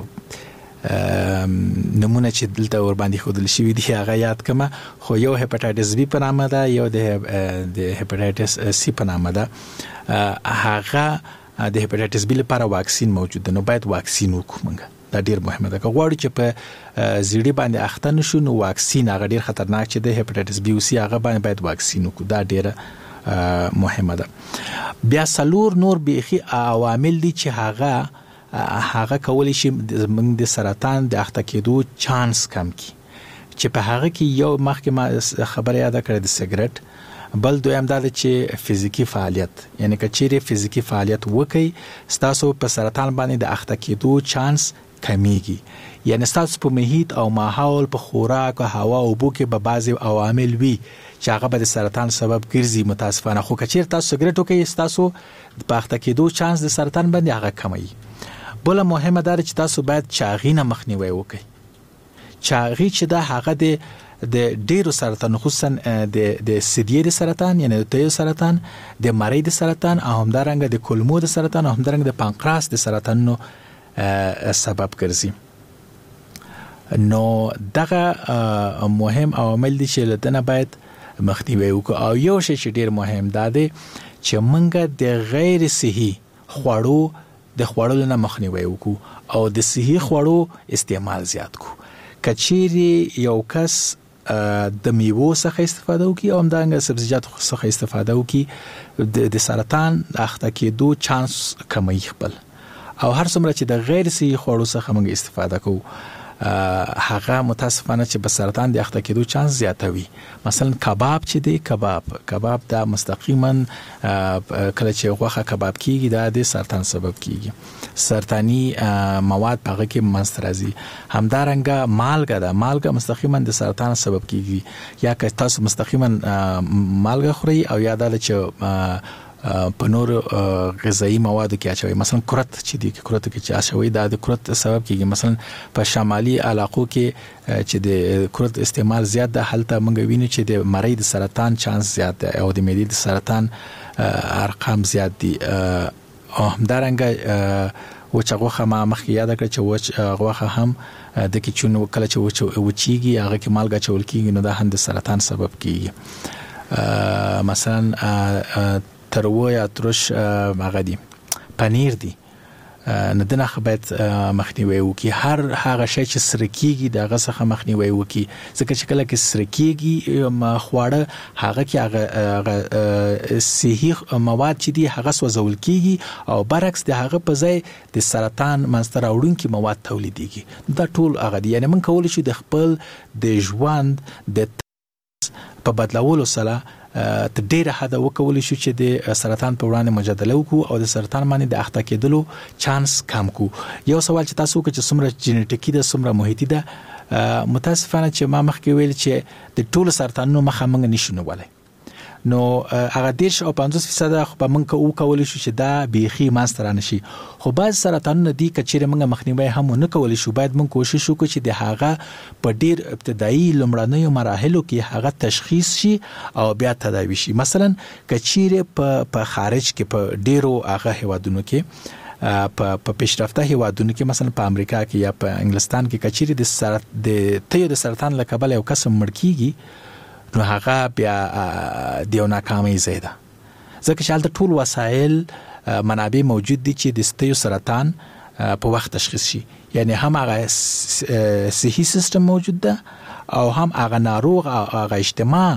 نمونه چې دلته ور باندې خودل شي دی هغه یاد کما خو یو هپاتایتس بی په نامه ده یو د هپاتایتس سی په نامه ده هغه د هپاتایتس بی لپاره واکسین موجود ده نو باید واکسین وکړو دا ډیر مهمه ده غواړو چې په زیړی باندې اخته نشو نو واکسین هغه ډیر خطرناک چې د هپاتایتس بی او سی هغه باید واکسین وکړو دا ډیره مهمه ده بیا سلور نور بیخي عوامل دي چې هغه کولی شي موږ د سرطان د اخته کېدو چانس کم کی چې په هغه کې یو مخکې ما خبره یاد کړې د سیګریټ بل دویم دا چې فزیکی فعالیت یعنی کچېره فزیکی فعالیت وکړي ستاسو په سرطان باندې د اخته کېدو چانس کمیږي یعنی ستاسو په محیط او ماحول په خوراک او هوا او بو کې به بعضي عوامل وي چې هغه به د سرطان سبب ګرځي متاسفانه خو کچېر تاسو سیګریټ وکړئ ستاسو په اخته کېدو چانس د سرطان باندې هغه کموي بل مهمه ده چې تاسو باید چاغینه مخنیوي وکړئ چاغی چې دا هغه د د ډیرو سرطان خصوصا د سدیه د سرطان یعنی د تیو سرطان د مری د سرطان او همدارنګه د کولمو د سرطان او همدارنګه د پانکراس د سرطانونو سبب ګرځي. نو دغه مهم عوامل دي چې لدنه باید مخنیوي وکړو. او یو شی چې ډیر مهم دی چې موږ د غیر صحي خوړو د خوړلو نه مخنیوي وکړو او د صحي خوړو استعمال زیات کو. کچيري یو کس د میوو څخه استفاده وکړي او همدارنګه سبزیجات څخه استفاده وکړي د سرطان اخته کېدو چانس کمی خپل. او هر څومره چې د غیر صحي خوړو څخه موږ استفاده کوو هغه متاسفانه چې په سرطان د اخته کېدو چانس زیاتوي. مثلا کباب چې دی کباب دا مستقیما کله چې غوښه کباب کیږي دا د سرطان سبب کیږي. سرطاني مواد هغه کې منځ راځي. همدارنګه مالګه مستقیما د سرطان سبب کیږي. یا که تاسو مستقیما مالګه خوري او یا د چې په نور غذایی موادو کې اچوي مثلا کرت چې دی کرت کې چې اچوي دا د کرت سبب کیږي. مثلا په شمالي علاقو کې چې د کرت استعمال زیات ده هلته موږ وینو چې د مری د سرطان چانس زیات ده او د معدې د سرطان ارقام زیات دي. او همدارنګه وچغوخه ما مخکې یاد کړ چې وچغوخه هم د کې چون کله چې وچیږي هغه کې مالګه چول کیږي نو دا هم د سرطان سبب کیږي. مثلا تروه یا ترش هغه دي پنیر دي نه دنه باید مخنیوي وکي. هر هغه شی چې سره کیږي دغه څخه مخنیوي وکي ځکه چې کله کې سره کیږي خواړه هغه کې هغه صحي مواد چې دي هغه سوځول کیږي او برعکس د هغه په ځای د سرطان منځته راوړونکي مواد تولیديږي. دا ټول هغه دي. یعنی موږ کولای شو د خپل د ژوند د په بدلولو سره ته ډیره حدا وکول شو چې د سرطان په وړاندې مجادله وکړو او د سرطان باندې د اخته کېدلو چانس کم کو. یو سوال چې تاسو کې چې څومره جینټیکي ده څومره محیطي ده متاسفانه چې ما مخکې ویل چې د ټولو سرطانونو مخه موږ نشو نیولای. نو هغه 10 او 50% خو په موږ او کول شو چې دا بيخي ماستر نشي. خو بعض سرطانونه دي کچېره موږ مخنیوي هم نه کول شو. باید موږ کوشش وکړو چې د هغه په ډیر ابتدایي لومړنیو مراحلو کې هغه تشخیص شي او بیا تداوی شي. مثلا کچېره په خارج کې په ډیرو هغه هوادونو کې په پیشرفته هوادونو کې مثلا په امریکا کې یا په انګلستان کې کچېره د تیو د سرطان لکبل یو قسم مړ کیږي نو هغه بیا دیو ناکامي زیاده ځکه چې هلته ټول وسایل منابع موجود دي چې د ستیو سرطان په وخت تشخیص شي. یعنی هم هغه صحي سیستم موجود ده او هم هغه ناروغ هغه اجتماع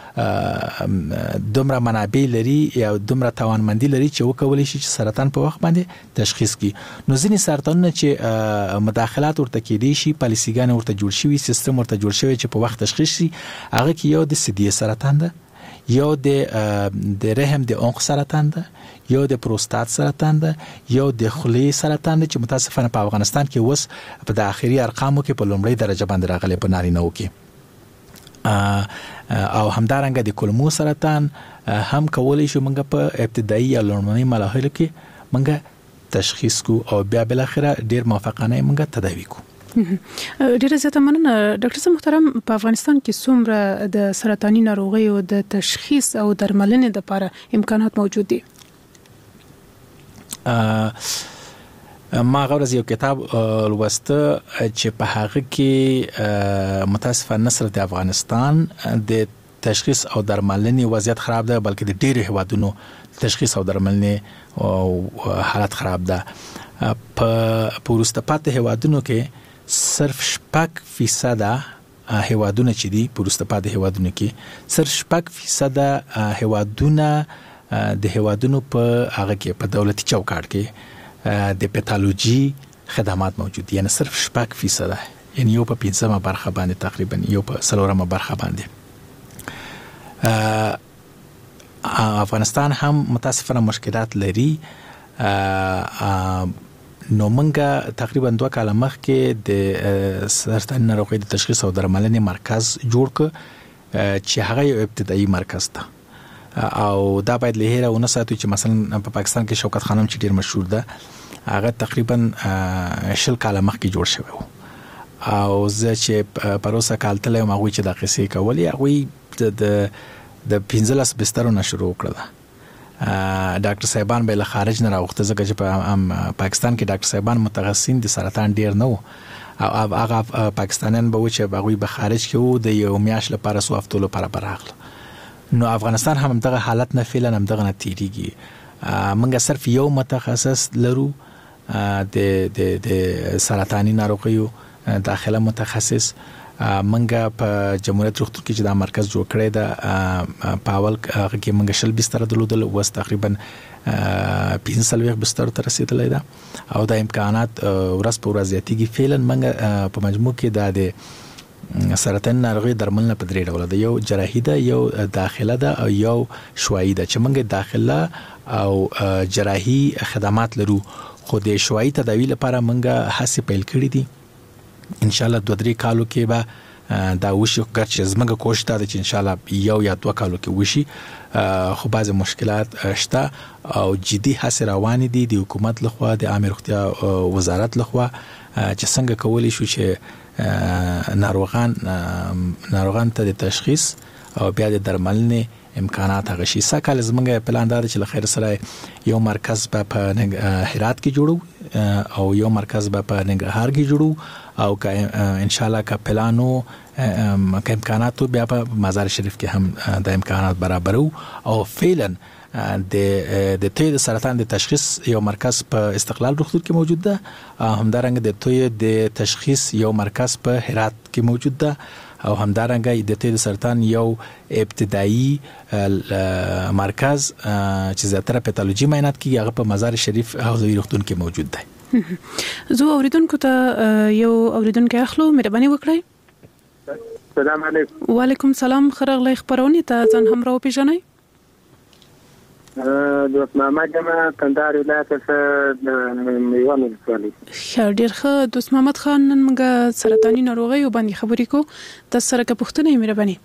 دومره منابع لري یا دومره توانمندي لري چې وکولای شي چې سرطان په وخت باندې تشخیص کړي. نو ځینې سرطانونه چې مداخلات ورته کېدي شي پالیسیګان ورته جوړ شوی سیستم ورته جوړ شوی چې په وخت تشخیص شي هغه کې یو د سدیه سرطان ده یو د رحم د عنق سرطان ده یو د پروستات سرطان ده یو د خولې سرطان ده چې متاسفانه په افغانستان کې اوس په د اخري ارقامو کې په لومړی درجه باندې راغلي په نارینه‌و کې. او همدارنګه د کولمو سرطان هم کولای شو موږ په ابتدایي یا لومړني مراحلو کې موږ تشخیص کو او بیا بل اخره ډیر موافقانه موږ تداوی کو. ډیره زیاته مننه ډاکټر صاحب محترم. په افغانستان کې څومره د سرطاني ناروغیو د تشخیص او درملنې لپاره امکانات موجود دي؟ ما غوړز یو کتاب لوسته چې په هغه کې متاسفانه نصر د افغانستان د تشخیص او درملنې وضعیت خراب ده بلکې د ډیرو هوادونو تشخیص او درملنې حالت خراب ده. په وروسته پاتې هوادونو کې صرف 6% هوادونه چې دي په وروسته پاتې هوادونو کې صرف 6% هوادونه د هوادونو په هغه کې په دولتي چوکاټ کې د پیتالوژي خدمات موجود یعنی صرف 6% یعنی یو په 15 برخه باندې تقریبا یو په 3 برخه باندې. افغانستان هم متاسفانه مشکلات لري. نو منګه تقریبا 2 کال مخکې د سرطان ناروغي د تشخیص او درملنې مرکز جوړ ک چې هغه یو ابتدایي مرکز ده او دا باید له هیره ونه ساتو چې مثلا په پاکستان کې شوکت خانم چې ډیر مشهور ده هغه تقریبا 10 کال مخکې جوړ شوی او زه چې پروسه کال تل ما غوي چې د قصې کولې هغه د 15 بسترو نه شروع کړل. ډاکټر صاحبان به له خارج نه راوخته ځکه چې په پاکستان کې ډاکټر صاحبان متخصصین د سرطان ډیر نه وو او هغه پاکستانیان به و چې هغه به خارج کې وو د یو میاش لپاره سو هفتو لپاره براغله. نو افغانستان هم دغه حالت نه فعلا هم دغه نتیریږي. منګه صرف یو متخصص لرو د سرطاني ناروغیو داخله متخصص. منګه په جمهوریت روغتون کې چې دا مرکز جوړ کړی دا پاول کې منګه شل بستر درلودل وس تقریبا 15 بستر ته رسیدلی دا او د امکانات ورځ په ورځ زیاتېږي. فعلا منګه په مجموع کې د سرطان ناروغي درملنه په درې ډول ده، یو جراحي ده، یو داخله ده او یو شوایي ده. چې منګه داخله او جراحي خدمات لرو، خو د شوایي تداوی لپاره منګه هڅې پیل کړې دي. ان شاء الله 2-3 کالو کې به دا وشي، ګرچې زموږ کوشش ده چې ان شاء الله 1 یا 2 کالو کې وشي، خو بعض مشکلات شته او جدي هڅې روانې دي د حکومت لخوا، د عامه روغتیا وزارت لخوا چې څنګه کولی شو چې ناروغان ته د تشخیص او بیا د درملنې امکانات هغه شي. سکه زمونږ پلان دا چې لخر سره یو مرکز په هرات کې جوړو او یو مرکز په ننګرهار کې جوړو او ان شاء الله که پلانو که امکاناتو بیا په مزار شریف کې هم د امکانات برابرو او فعلا د توی د سرطان د تشخیص یو مرکز په استقلال روغتون کې موجود ده، همدارنګه د توی د تشخیص یو مرکز په هرات کې موجود ده او همدارنګه د توی د سرطان یو ابتدایي مرکز چې زیاتره پیتالوژي معاینات کیږي هغه په مزار شریف حوزوي روغتون کې موجود ده. زه اوریدونکو ته یو اوریدونکو اخلو، مهرباني وکړئ. السلام علیکم. وعلیکم السلام. خرغلی خبرونه ته ځان هم راو پیژنئ. دوست محمد جمع کندهار ولایت څخه میوان ولسوالۍ. ډیر ښه دوست محمد خان، نن موږ سرطاني ناروغیو باندې خبرې کوو. تاسو سره که پوښتنه یې مهرباني.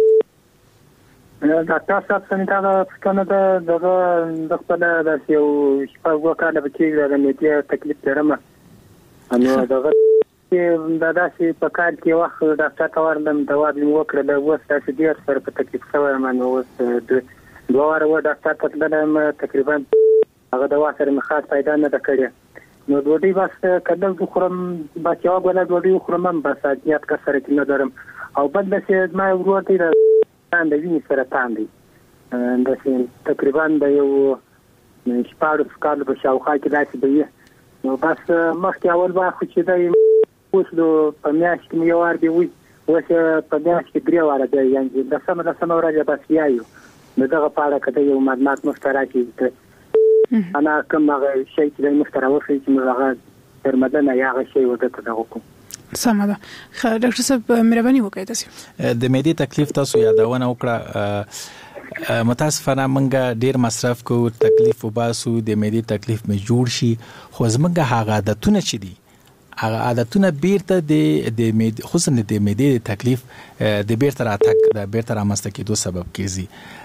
ډاکټر صاحب څنګه دا پوښتنه ده د خپل د یو شپږ کاله بچی د میډیا تکلیف لرم، نو دغه دا داسې په کال کې وخت ډاکټر ته ورلم دوا مې وکړه، اوس داسې ډېر سره په تکلیف شوی یم. نو اوس 2 واره ډاکټر ته تللم، تقریبا هغه دوا سره مې خاص فایده نه ده کړې. نو ډوډۍ بس کله خورم، بس یو بله ډوډۍ خورم هم بس عادیات کا سره کې نه لرم. او بل داسې زما ورور دی د وینې سرطان دی، داسې تقریبا د یو 14 کالو په شاوخوا کې داسې به وي. نو بس مخکې اول به خو چې دی اوس په میاشت کې یو وار به وي، اوس په میاشت کې 3 واره دی، یعنې لسمه ورځ بس یایو. نو دغه په اړه که یو معلومات مفترا کړي انا کوم هغه شی چې مفترا وشي چې موږ هغه درمدنه یا هغه شی ورته دغه کوم. سمه ده. ډاکټر صاحب مهرباني وکړئ. تاسو د معدې تکلیف تاسو یادونه وکړه، متاسفانه موږ ډیر مصرف کو، تکلیف وباسو، د معدې تکلیف مې جوړ شي، خو زموږ هغه عادتونه چې دي هغه عادتونه بیرته د خصوصا د معدې تکلیف د بیرته راتګ د بیرته رامنځته کېدو سبب کیږي.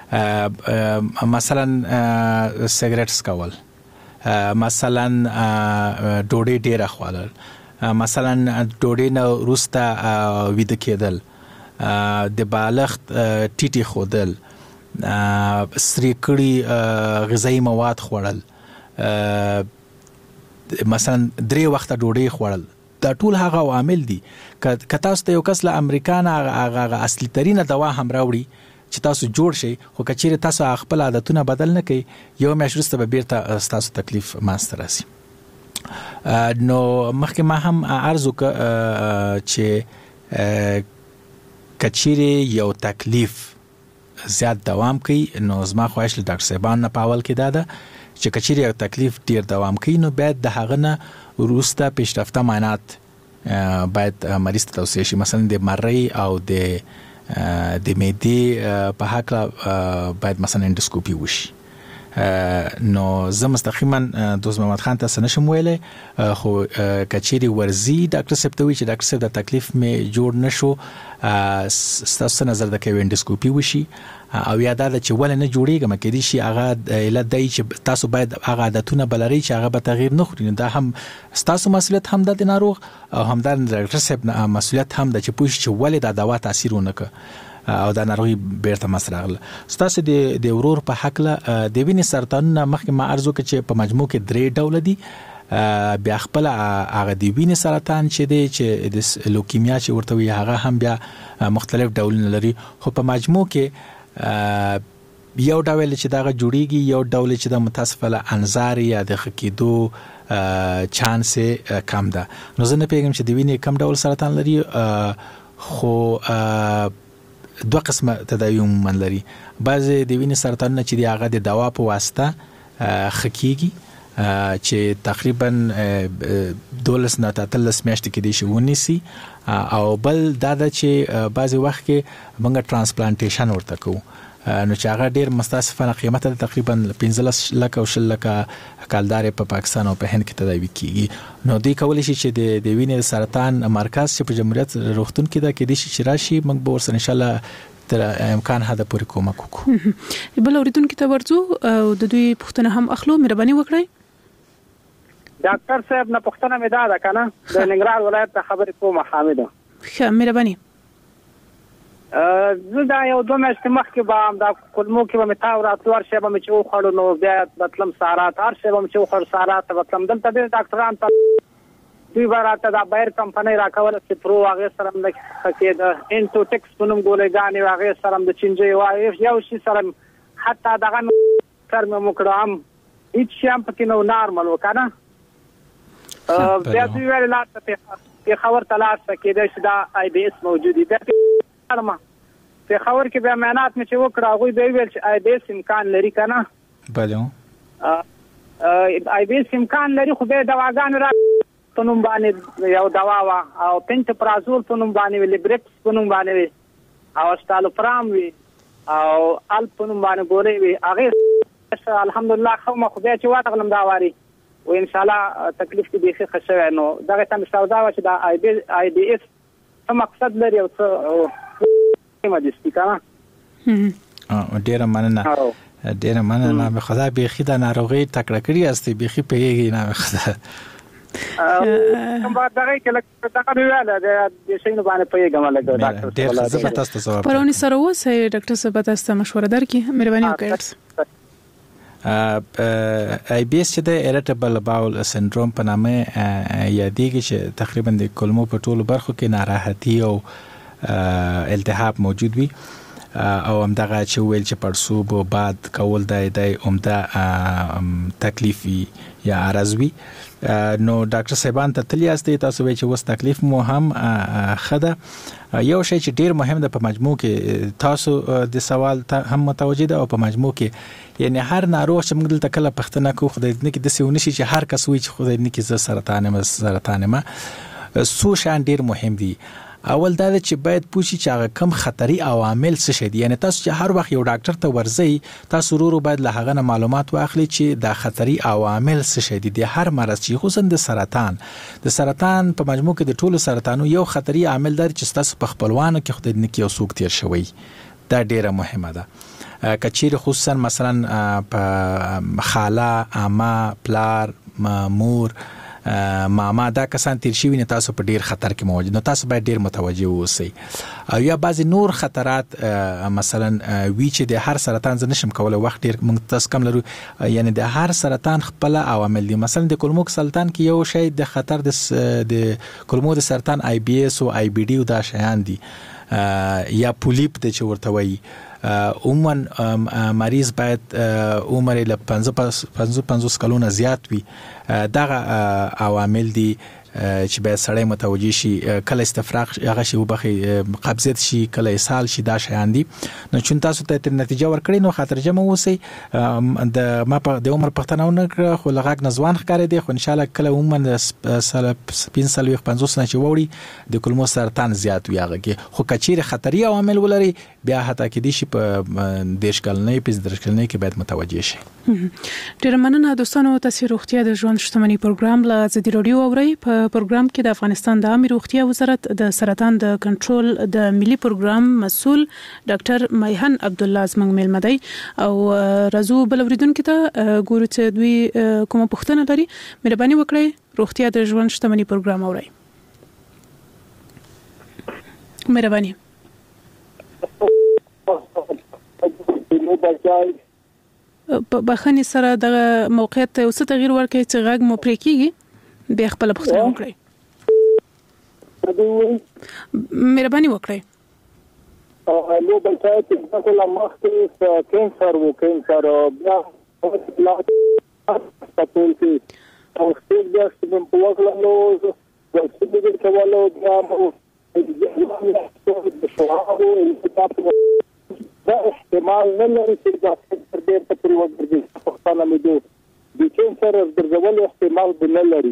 مثلا سیګریټ څکول، مثلا ډوډۍ ډیره خوړل، مثلا ډوډۍ نه وروسته ویده کېدل، د بالښت ټیټې ښودل، سرې کړي غذایي مواد خوړل، مثلا 3 وخته ډوډۍ خوړل. دا ټول هغه عوامل دي. که تاسو ته یو کس له امریکا نه هغه اصلي ترینه دوا هم راوړي چې تاسو جوړ شي، خو کچېره تاسو خپل عادتونه بدل نه کړئ، یو میاشت وروسته به بیرته تاسو تکلیف ماسته راسي. نو مخکې ما هم عرض وکړ چې کچېره یو تکلیف زیات دوام کوي، نو زما خواهش له ډاکټر صاحبان نه په اول کې دا ده چې کچېره یو تکلیف ډیر دوام کوي، نو باید د هغه نه وروسته پیشرفته معاینات باید مریض ته توصیه شي. مثلا د مرۍ او د معدې په هکله باید مثلا اندوسکوپي وشي. نو زه مستقیما دوست محمد خان ته سنشم ویلې خو کچيري ورزي ډاکټر صاحب ته وی چې ډاکټر صاحب د تکلیف می جوړ نشو ستاسو نظر د کې وینډوسکوپي وشي او یاد ده چې ول نه جوړیږي مکه دي شي هغه علت دی چې تاسو باید هغه عادتونه بلري چې هغه به تغییر نه خوري دا هم تاسو مسؤلیت هم د ناروغ او هم د ډاکټر صاحب مسؤلیت هم د چې پوښ چې ول د دوا تاثیر ونکړي او د ناروغي بیرته مسراغله ستاسو د ورور په حق له د وینې سرطان مخکې ما ارزو کې چې په مجموع کې 3 ډول دي بیا خپل هغه د وینې سرطان چې دی چې د لوکیمیا چې ورته وي هغه هم بیا مختلف ډولونه لري خو په مجموع کې یو ډول چې داغه جوړیږي یو ډول چې د متاسفله انظار یا د خکېدو چانس کم ده نو زه نه پیغام چې د وینې کم ډول سرطان لري خو دوه قسمه تداوی من لري بعضی د وینې سرطان چې دی هغه د دوا په واسطه خکېږي چې تقریبا 12 نه 13 میاشتې کې دي شونی سي او بل دا چې بعضی وخت کې موږ ترانسپلانټیشن ورته کوو نو چې هغه ډیر مستاسفانه قیمت تقریبا 15 لک او 10 لک کالدار په پاکستان او په هند کې تداوی کیږي نو دوی کولی شي چې د وینې سرطان مرکز چې په جمهوریت روغتون کې دا کې دي چې راشي موږ به ورسره ان شاء الله تر امکان هدا پورې کومک وکړو بل اوریدونکو ته ورځو او د دوی پوښتنه هم اخلو مهرباني وکړئ ډاکټر صاحب نه پوښتنه مې ده کنه د ننګرهار ولایت ته خبرې کوم حامد ښه مهرباني زه دا یو 2 میاشتې مخکې به دا کلمو کې به مې تاو راتلو هر شی به مې چې وخوړو نو بیا بتلم سارات هر شی به مې چې وخوړو سارات بتلم دلته ډېر ډاکټران ته دوی به راته دا بایر کمپنۍ راکوله چې پرو هغې سره هم د کېده انټوټکس په نوم ګولۍ هغې سره هم د چینجۍ یو شي سره حتی دغه سر مې وکړو هم هېڅ شي هم پکې نو نارمل و که نه بیا دوی ویل لاړ ته پېښور ته لاړ شه کېدای شي دا آی بي اس موجود وي بیا پېښور کې بیا معاینات مې چې وکړه هغوی به ویل چې آی بي اس امکان لري که نه بله آی بي اس امکان لري خو بیا دواګانې را په نوم باندې یو دوا وه او پنټپرازول په نوم باندې وي لیبریکس په نوم باندې وي او اسټالوپرام وي او الپ په نوم باندې ګولۍ وي هغې الحمدلله ښه ومه خو بیا چې وتغلم دا واري و انشاءالله تکلیف کې بیخي ښه شوی نو دغې ته مې سودا وه چې دا آی بي اس څه مقصد لري او څه مجستی که نه ډېره مننه به خدا بیخي د ناروغۍ تکړه کړي هستې بیخي پوهېږي نه به خدا کوم بعد دغه کې لکه دغه ویاله د شینو باندې پوهېږم لکه ډاکټر ډېر ښه زه به تاسو ته ځواب پرونی سره اوسئ ډاکټر صاحب تاسو ته مشوره درکړي مهرباني وکړئ آی بي اس چې د ایریټیبل باول سندروم په نامه یادېږي چې تقریبا د کولمو په ټولو برخو کې ناراحتي او التهاب موجود وي او همدغه چې ویل چې پړسوب او باد کول د عمده تکلیف یا عرض وي نو ډاکټر صاحبان ته تللی یاستئ تاسو وایئ چې اوس تکلیف مو هم ښه ده یو شی چې ډیر مهم ده په مجموع کې تاسو د سوال ته هم متوجه ده او په مجموع کې یعنی هر ناروغ چې موږ دلته کله پښتنه کو خدای دې کې د سیونه شي چې هر کس وایي چې خدای دې کې زه سرطان ما څو شان ډیر مهم دي اول دا چې باید پوښي چې هغه کم خطري عوامل څه شي دي یعنی تاسو چې هر وخت یو ډاکټر ته ورځئ تاسو ورو باید له هغه معلومات واخلئ چې د خطري عوامل څه شي دي د هر مرض چې خصوصا د سرطان په مجموع کې د ټولو سرطانو یو خطري عامل دی چې تاسو په خپلوانو کې خدای دې کې یو څوک تیر شوی دا ډیره مهمه ده کچیر خصوصا مثلا په خاله عمه پلار مور ماما دا کسان تیر شي نه تاسو په ډیر خطر کې موجود نو تاسو باید ډیر متوجه اوسئ او یا بعضی نور خطرات مثلا وی چې د هر سرطان ز نشم کوله وخت ډیر موږ تاسو کم لرو یعنی د هر سرطان خپل عوامل دي مثلا د کولمو سرطان کې یو شی د خطر د کولمو د سرطان آی بي اس او آی بي ډي او دا شیان دي یا پولیپ د چورتوي عموما مریض باید عمر له 55 کلونو زیات وي دغه عوامل دي چې باید سړی متوجي شي کله استفراغ هغه شی وبخي قبضیت شي کله اسهال شي دا شیان دي نو چې تاسو ته نتیجه ورکړي نو خاطرجمه اوسئ د ما په د عمر پښتنه ونه خو لغاک نزوان ښکارې دي خو ان شاء الله کله عموما سپین سلوي 50 نه چې ووري د کولمو سرطان زیات وي هغه کې خو کچیر خطري عوامل ولري بیا حتی کې دي شي په دیشکلنې په درشکلنې کې باید متوجي شي. ډیر مننه دوستانو تاسو روغتیا د ژوند شتمنۍ پروګرام له زدي رادیو اوري په پروګرام کې د افغانستان د عامه روغتیا وزارت د سرطان د کنټرول د ملي پروګرام مسؤل ډاکټر مایحن عبدالله زمنګ ملمدی او رازو بلوریدونکو ته ګورو چې دوی کومه پوښتنه لري مهرباني وکړئ روغتیا د ژوند شتمنۍ پروګرام اوري. مهرباني بخښنې سره د موقعیت اوس تغیر ورکړي چې غږ مو پرې کیږي بیا خپل پوښتنه وکړئ. مهرباني وکړئ. نو بلکې چې څنګه مخکې کینسر بیا تاسو کې او څه بیا چې په وکړو نو څه دې کولو بیا دا احتمال نه لري چې دا تر دې ته پریوځي په خپل مدو د کینسر درځول احتمال نه لري.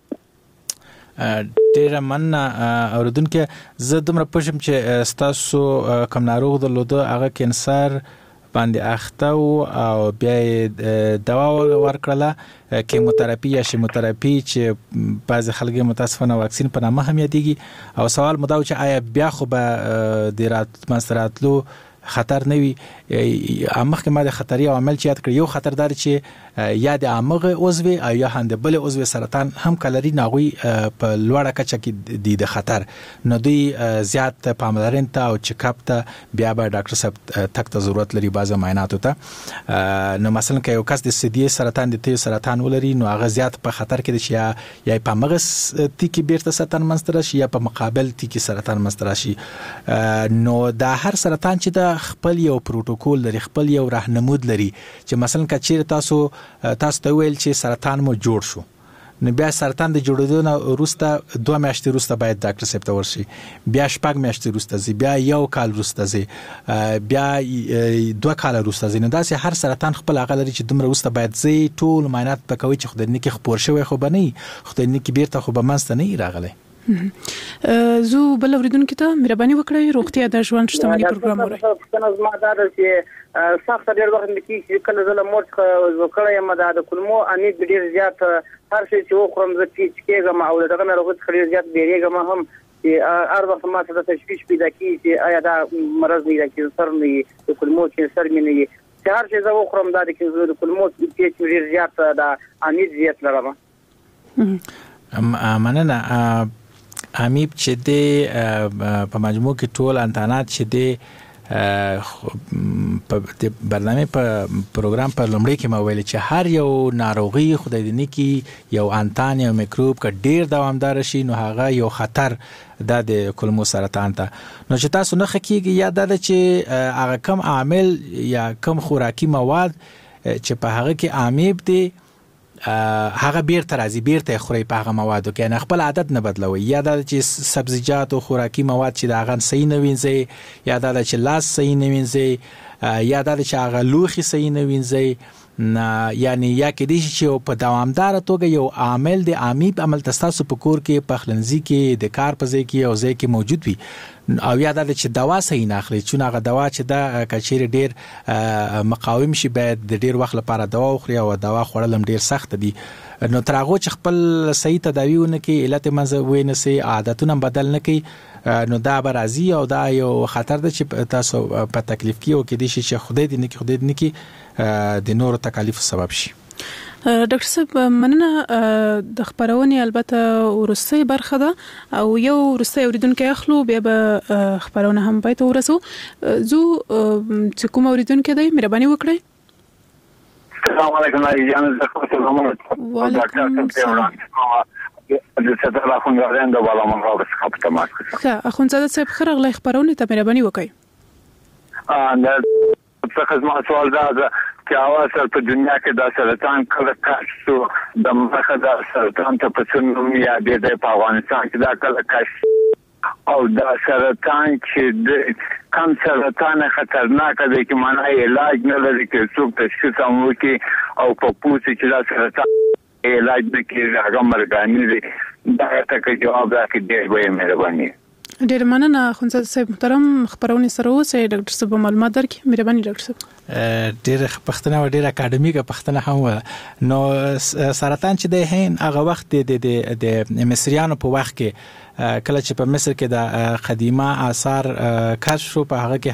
ډیر مننه اوردونکو زه دومره پوښم چې تاسو کوم ناروغ درلوده هغه کینسر باندې اخته او بیا دوا ورکړه کیموتراپي یا شیموتراپي چې بعض خلک متاسفانه واکسین په نامه هم یادېږي او سوال مداو چې آیا بیا خو به د راتلو خطر نه وي امخ ما د خطري عوامل چې یاد کړ یو خطردار چې یا د امغه عضو او یا هم د بل عضو سرطان هم کلري ناغوي په لوړه کچه کې د خطر نو دوی زیات پاملرنه ته او چیک اپ ته بیا به ډاکټر صاحب تک ته ضرورت لري بعضه معاینات ته نو مثلا که یو کس د سدي سرطان د تیو سرطان ولري نو هغه زیات په خطر کې دي یا په مغز تیکی بیرته سرطان منستر شي یا په مقابل تیکی سرطان منستر شي نو دا هر سرطان چې د خپل یو پروتوکول لري خپل یو راهنمود لري چې مثلا کچیر تاسو ته ویل چې سرطان مو جوړ شو نو بیا سرطان د جوړېدو نه وروسته 2 میاشتې وروسته باید ډاکټر صاحب ته ورشي بیا 6 میاشتې وروسته ځي بیا 1 کال وروسته ځي بیا 2 کال وروسته ځي نو داسې هر سرطان خپل هغه لري چې دومره وروسته باید ځي ټول معاینات پکوي چې خدای نه کې خپور شوی خو بنئ خدای نه کې بیرته خو به منځ نه راغلی. زو بل اوریدونکو ته مهرباني وکړئ روغتیا د ژوند شتمنۍ پروګرام اورئ. څنګه زما دا چې سخت ډېر وخت کې کله زله مور وکړې یم د کولمو امید ډېر زیات هر شي چې وخورم زه کېږم او دغه ناروغي ډېر زیات بیریږم هم چې هر وخت ما ته تشویش پیدا کیږي چې آیا دا مرض نه دی کینسر نه دی کولمو کینسر نه دی چې هر شي زه وخورم دا د کولمو ډېر زیات د امید زیات لرم. مننه امیب چې د په مجموع کې ټول انتانات چې د برنامه په پروګرام په لومړي کې ما ویل چې هر یو ناروغي خدای دې نه کې یو انتان یا میکروب ک ډیر دوامدار شي نو هغه یو خطر د کولمو سرطان ته نو چې تاسو نه خکېږي یا د چې هغه کم عامل یا کم خوراکي مواد چې په هغه کې امیب دي هغه بیرته راځي بیرته خوري په هغه موادو کې نه خپل عادت نه بدلوي یا د چې سبزیجات او خوراکي مواد چې دا غن صحیح نه وینځي یا د چې لاس صحیح نه وینځي یا د چې هغه لوخي صحیح نه وینځي یعنی یا کې دي چې په دوامدار توګه یو عامل د امیب عمل تاسو په کور کې په خلنځي کې د کار په ځای کې او ځای کې موجود وي او یا د چې دوا صحیح نه اخلي چې هغه دوا چې د کچیر ډیر مقاوم شي باید د ډیر وخت لپاره دوا وخوري او دوا خوړل هم ډیر سخت دي نو ترغه چې خپل صحیح تداوی ونه کې علت منځ وینسي عادتونه بدل نه کې نو دا برازي او دا یو خطر ده چې تاسو په تکلیف کې او کې دي چې خدای دې نه کې د نور تکالیف سبب شي. ډاکټر صاحب مننه د خبرونه البته ورسته برخه ده او یو ورسته اوریدونکو اخلو بیا به خبرونه هم پاتې ورسو زو چې کوم اوریدونکو دی مهرباني وکړئ. السلام علیکم جان وعلیکم السلام د ستاسو خونګاران د بالا مونږه په خپل تماس ښه اخونزاده صاحب خرغله خبرونه ته مهرباني وکړئ. څه خدمت سوال دا چې اواز په دنیا کې د سرطان کله کشف شو د مخه د سرطان ته په څنډه یادې د افغانستان کې دا کله کشف او د سرطان چې د کم سرطان خطرناک دی چې معنی علاج نه لري چې څوک تشخیص وکړي او په پوسټ کې دا سرطان علاج نه کیږي هغه مرګاني دی دا ته جواب راکړي ډېر وایي مهرباني ډېر مننه خونزاد صاحب محترم خبرونه سره اوسه ډاکټر صاحب معلومات درکې مهرباني ډاکټر صاحب ډېر پښتنه او ډېر اکاډمیکه پښتنه هم نو سرطان چې د هین هغه وخت د مصریانو په وخت کې کله چې په مصر کې د قدیمه آثار کشف شو په هغه کې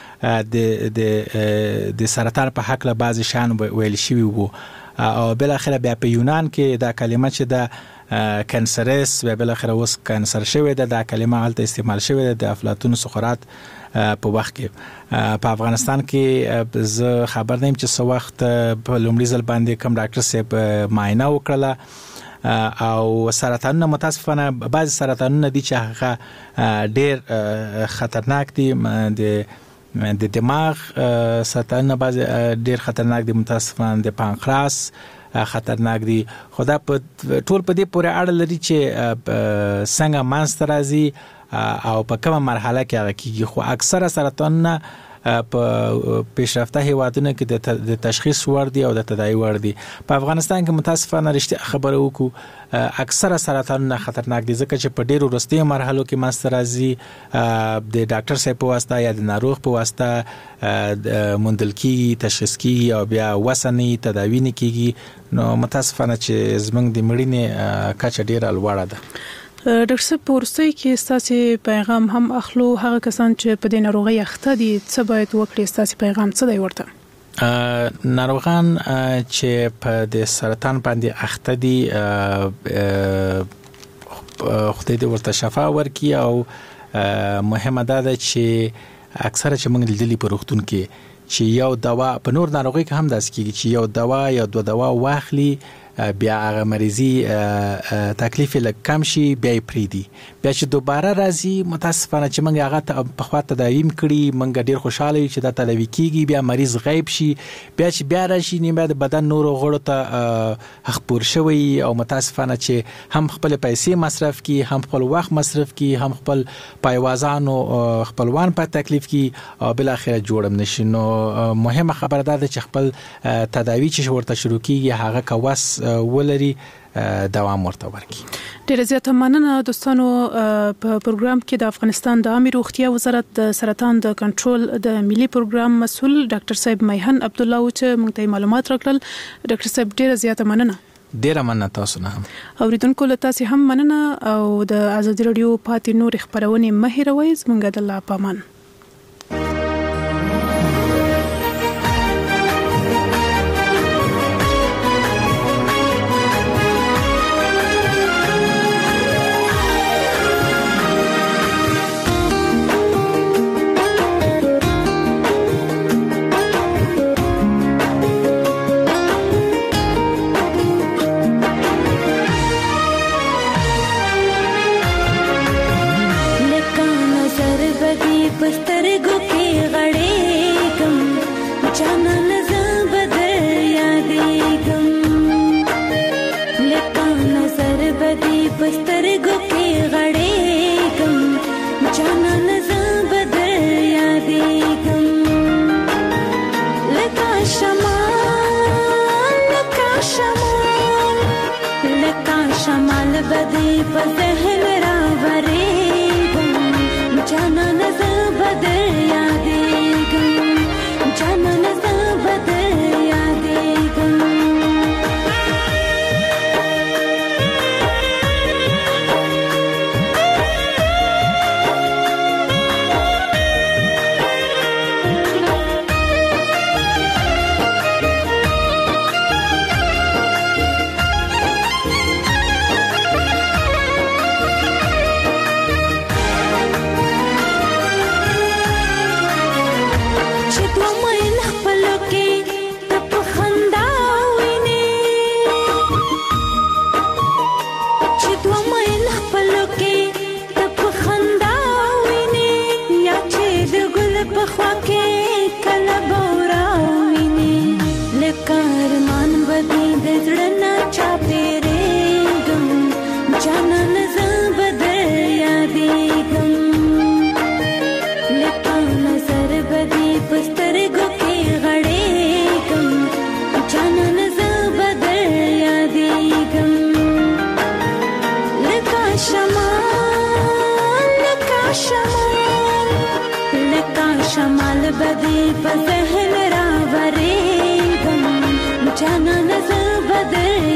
هم د سرطان په حق له بعض شان ویل شوی وو او بل اخر بیا په یونان کې دا کلمه چې د کانسرس و بل اخر اوس کانسر شوی دا کلمه حالت استعمال شوی د افلاطون سقراط په وخت کې په افغانستان کې زه خبر نیم چې څو وخت په لومړي ځل باندې کوم ډاکټر صاحب معاینه وکړه او سرطانونه متاسفانه بعض سرطانونه دي چې هغه ډېر خطرناک دي د دماغ سرطانونه بعض ډېر خطرناک دي متاسفانه د پانکراس خطرناک دي خدا په ټول په دې پورې اړه لري چې څنګه مانستر راځي او په کومه مرحله کې هغه کیږي خو اکثره سرطانونه په پیشرفته هیوادونو کې د تشخیص وړ دي او د تداوی وړ دي په افغانستان کې متاسفانه رښتیا خبره وکړو اکثره سرطانونه خطرناک دي ځکه چې په ډیرو وروستي مرحلو کې مانستر راځي د ډاکټر صاحب په واسطه یا د ناروغ په واسطه موندل کیږي تشخیص کیږي او بیا وسنی تداوی نه کیږي نو متاسفانه چې زمونږ د مړینې کچه ډیره لوړه ده ډاکټر صاحب پورستي کې ستاسو پیغام هم اخلو هغه کسان چې په دې ناروغي اخته دي څه باید وکړي ستاسو پیغام څه دی ورته ناروغان چې په د سرطان باندې اخته دي خدای دې ورته شفا ورکړي او مهمه ده چې اکثره چې موږ لیدلي په روغتون کې چې یو دوا په نور ناروغي کې هم داسې کیږي چې یو دوا یا دوه دوا واخلي بیا هغه مریضي تکلیف لږ کم شي بیا یې پریدي بیا چې دوباره راځي متاسفانه چې موږ هغه په خوا تداوی کړي موږ ډیر خوشاله یو چې دا تداوی کیږي بیا مریض غیب شي بیا چې بیا راشي نیمه د بدن نورو غړو ته خپور شوی او متاسفانه چې هم خپل پیسې مصرف کی هم خپل وخت مصرف کی هم خپل پایوازانو خپلوان په تکلیف کی او بل اخر جوړم نشي نو مهمه خبره ده چې خپل تداوی چې ورته شروع کیږي هغه کوس ولري دوام ورته ورکړي ډیره زیاته مننه دوستانو په پروګرام کې د افغانستان د عامه روغتیا وزارت د سرطان د کنټرول د ملي پروګرام مسؤل ډاکټر صاحب میهن عبد الله او چې موږ ته معلومات راکړل ډاکټر صاحب ډیره زیاته مننه ډیره مننه تاسو نه هم اوریدونکو له تاسو هم مننه او د ازادي رادیو پاتې نور خبرونه مهیروي زموږ د الله پامان په ذهن راورېږم جانانه زه به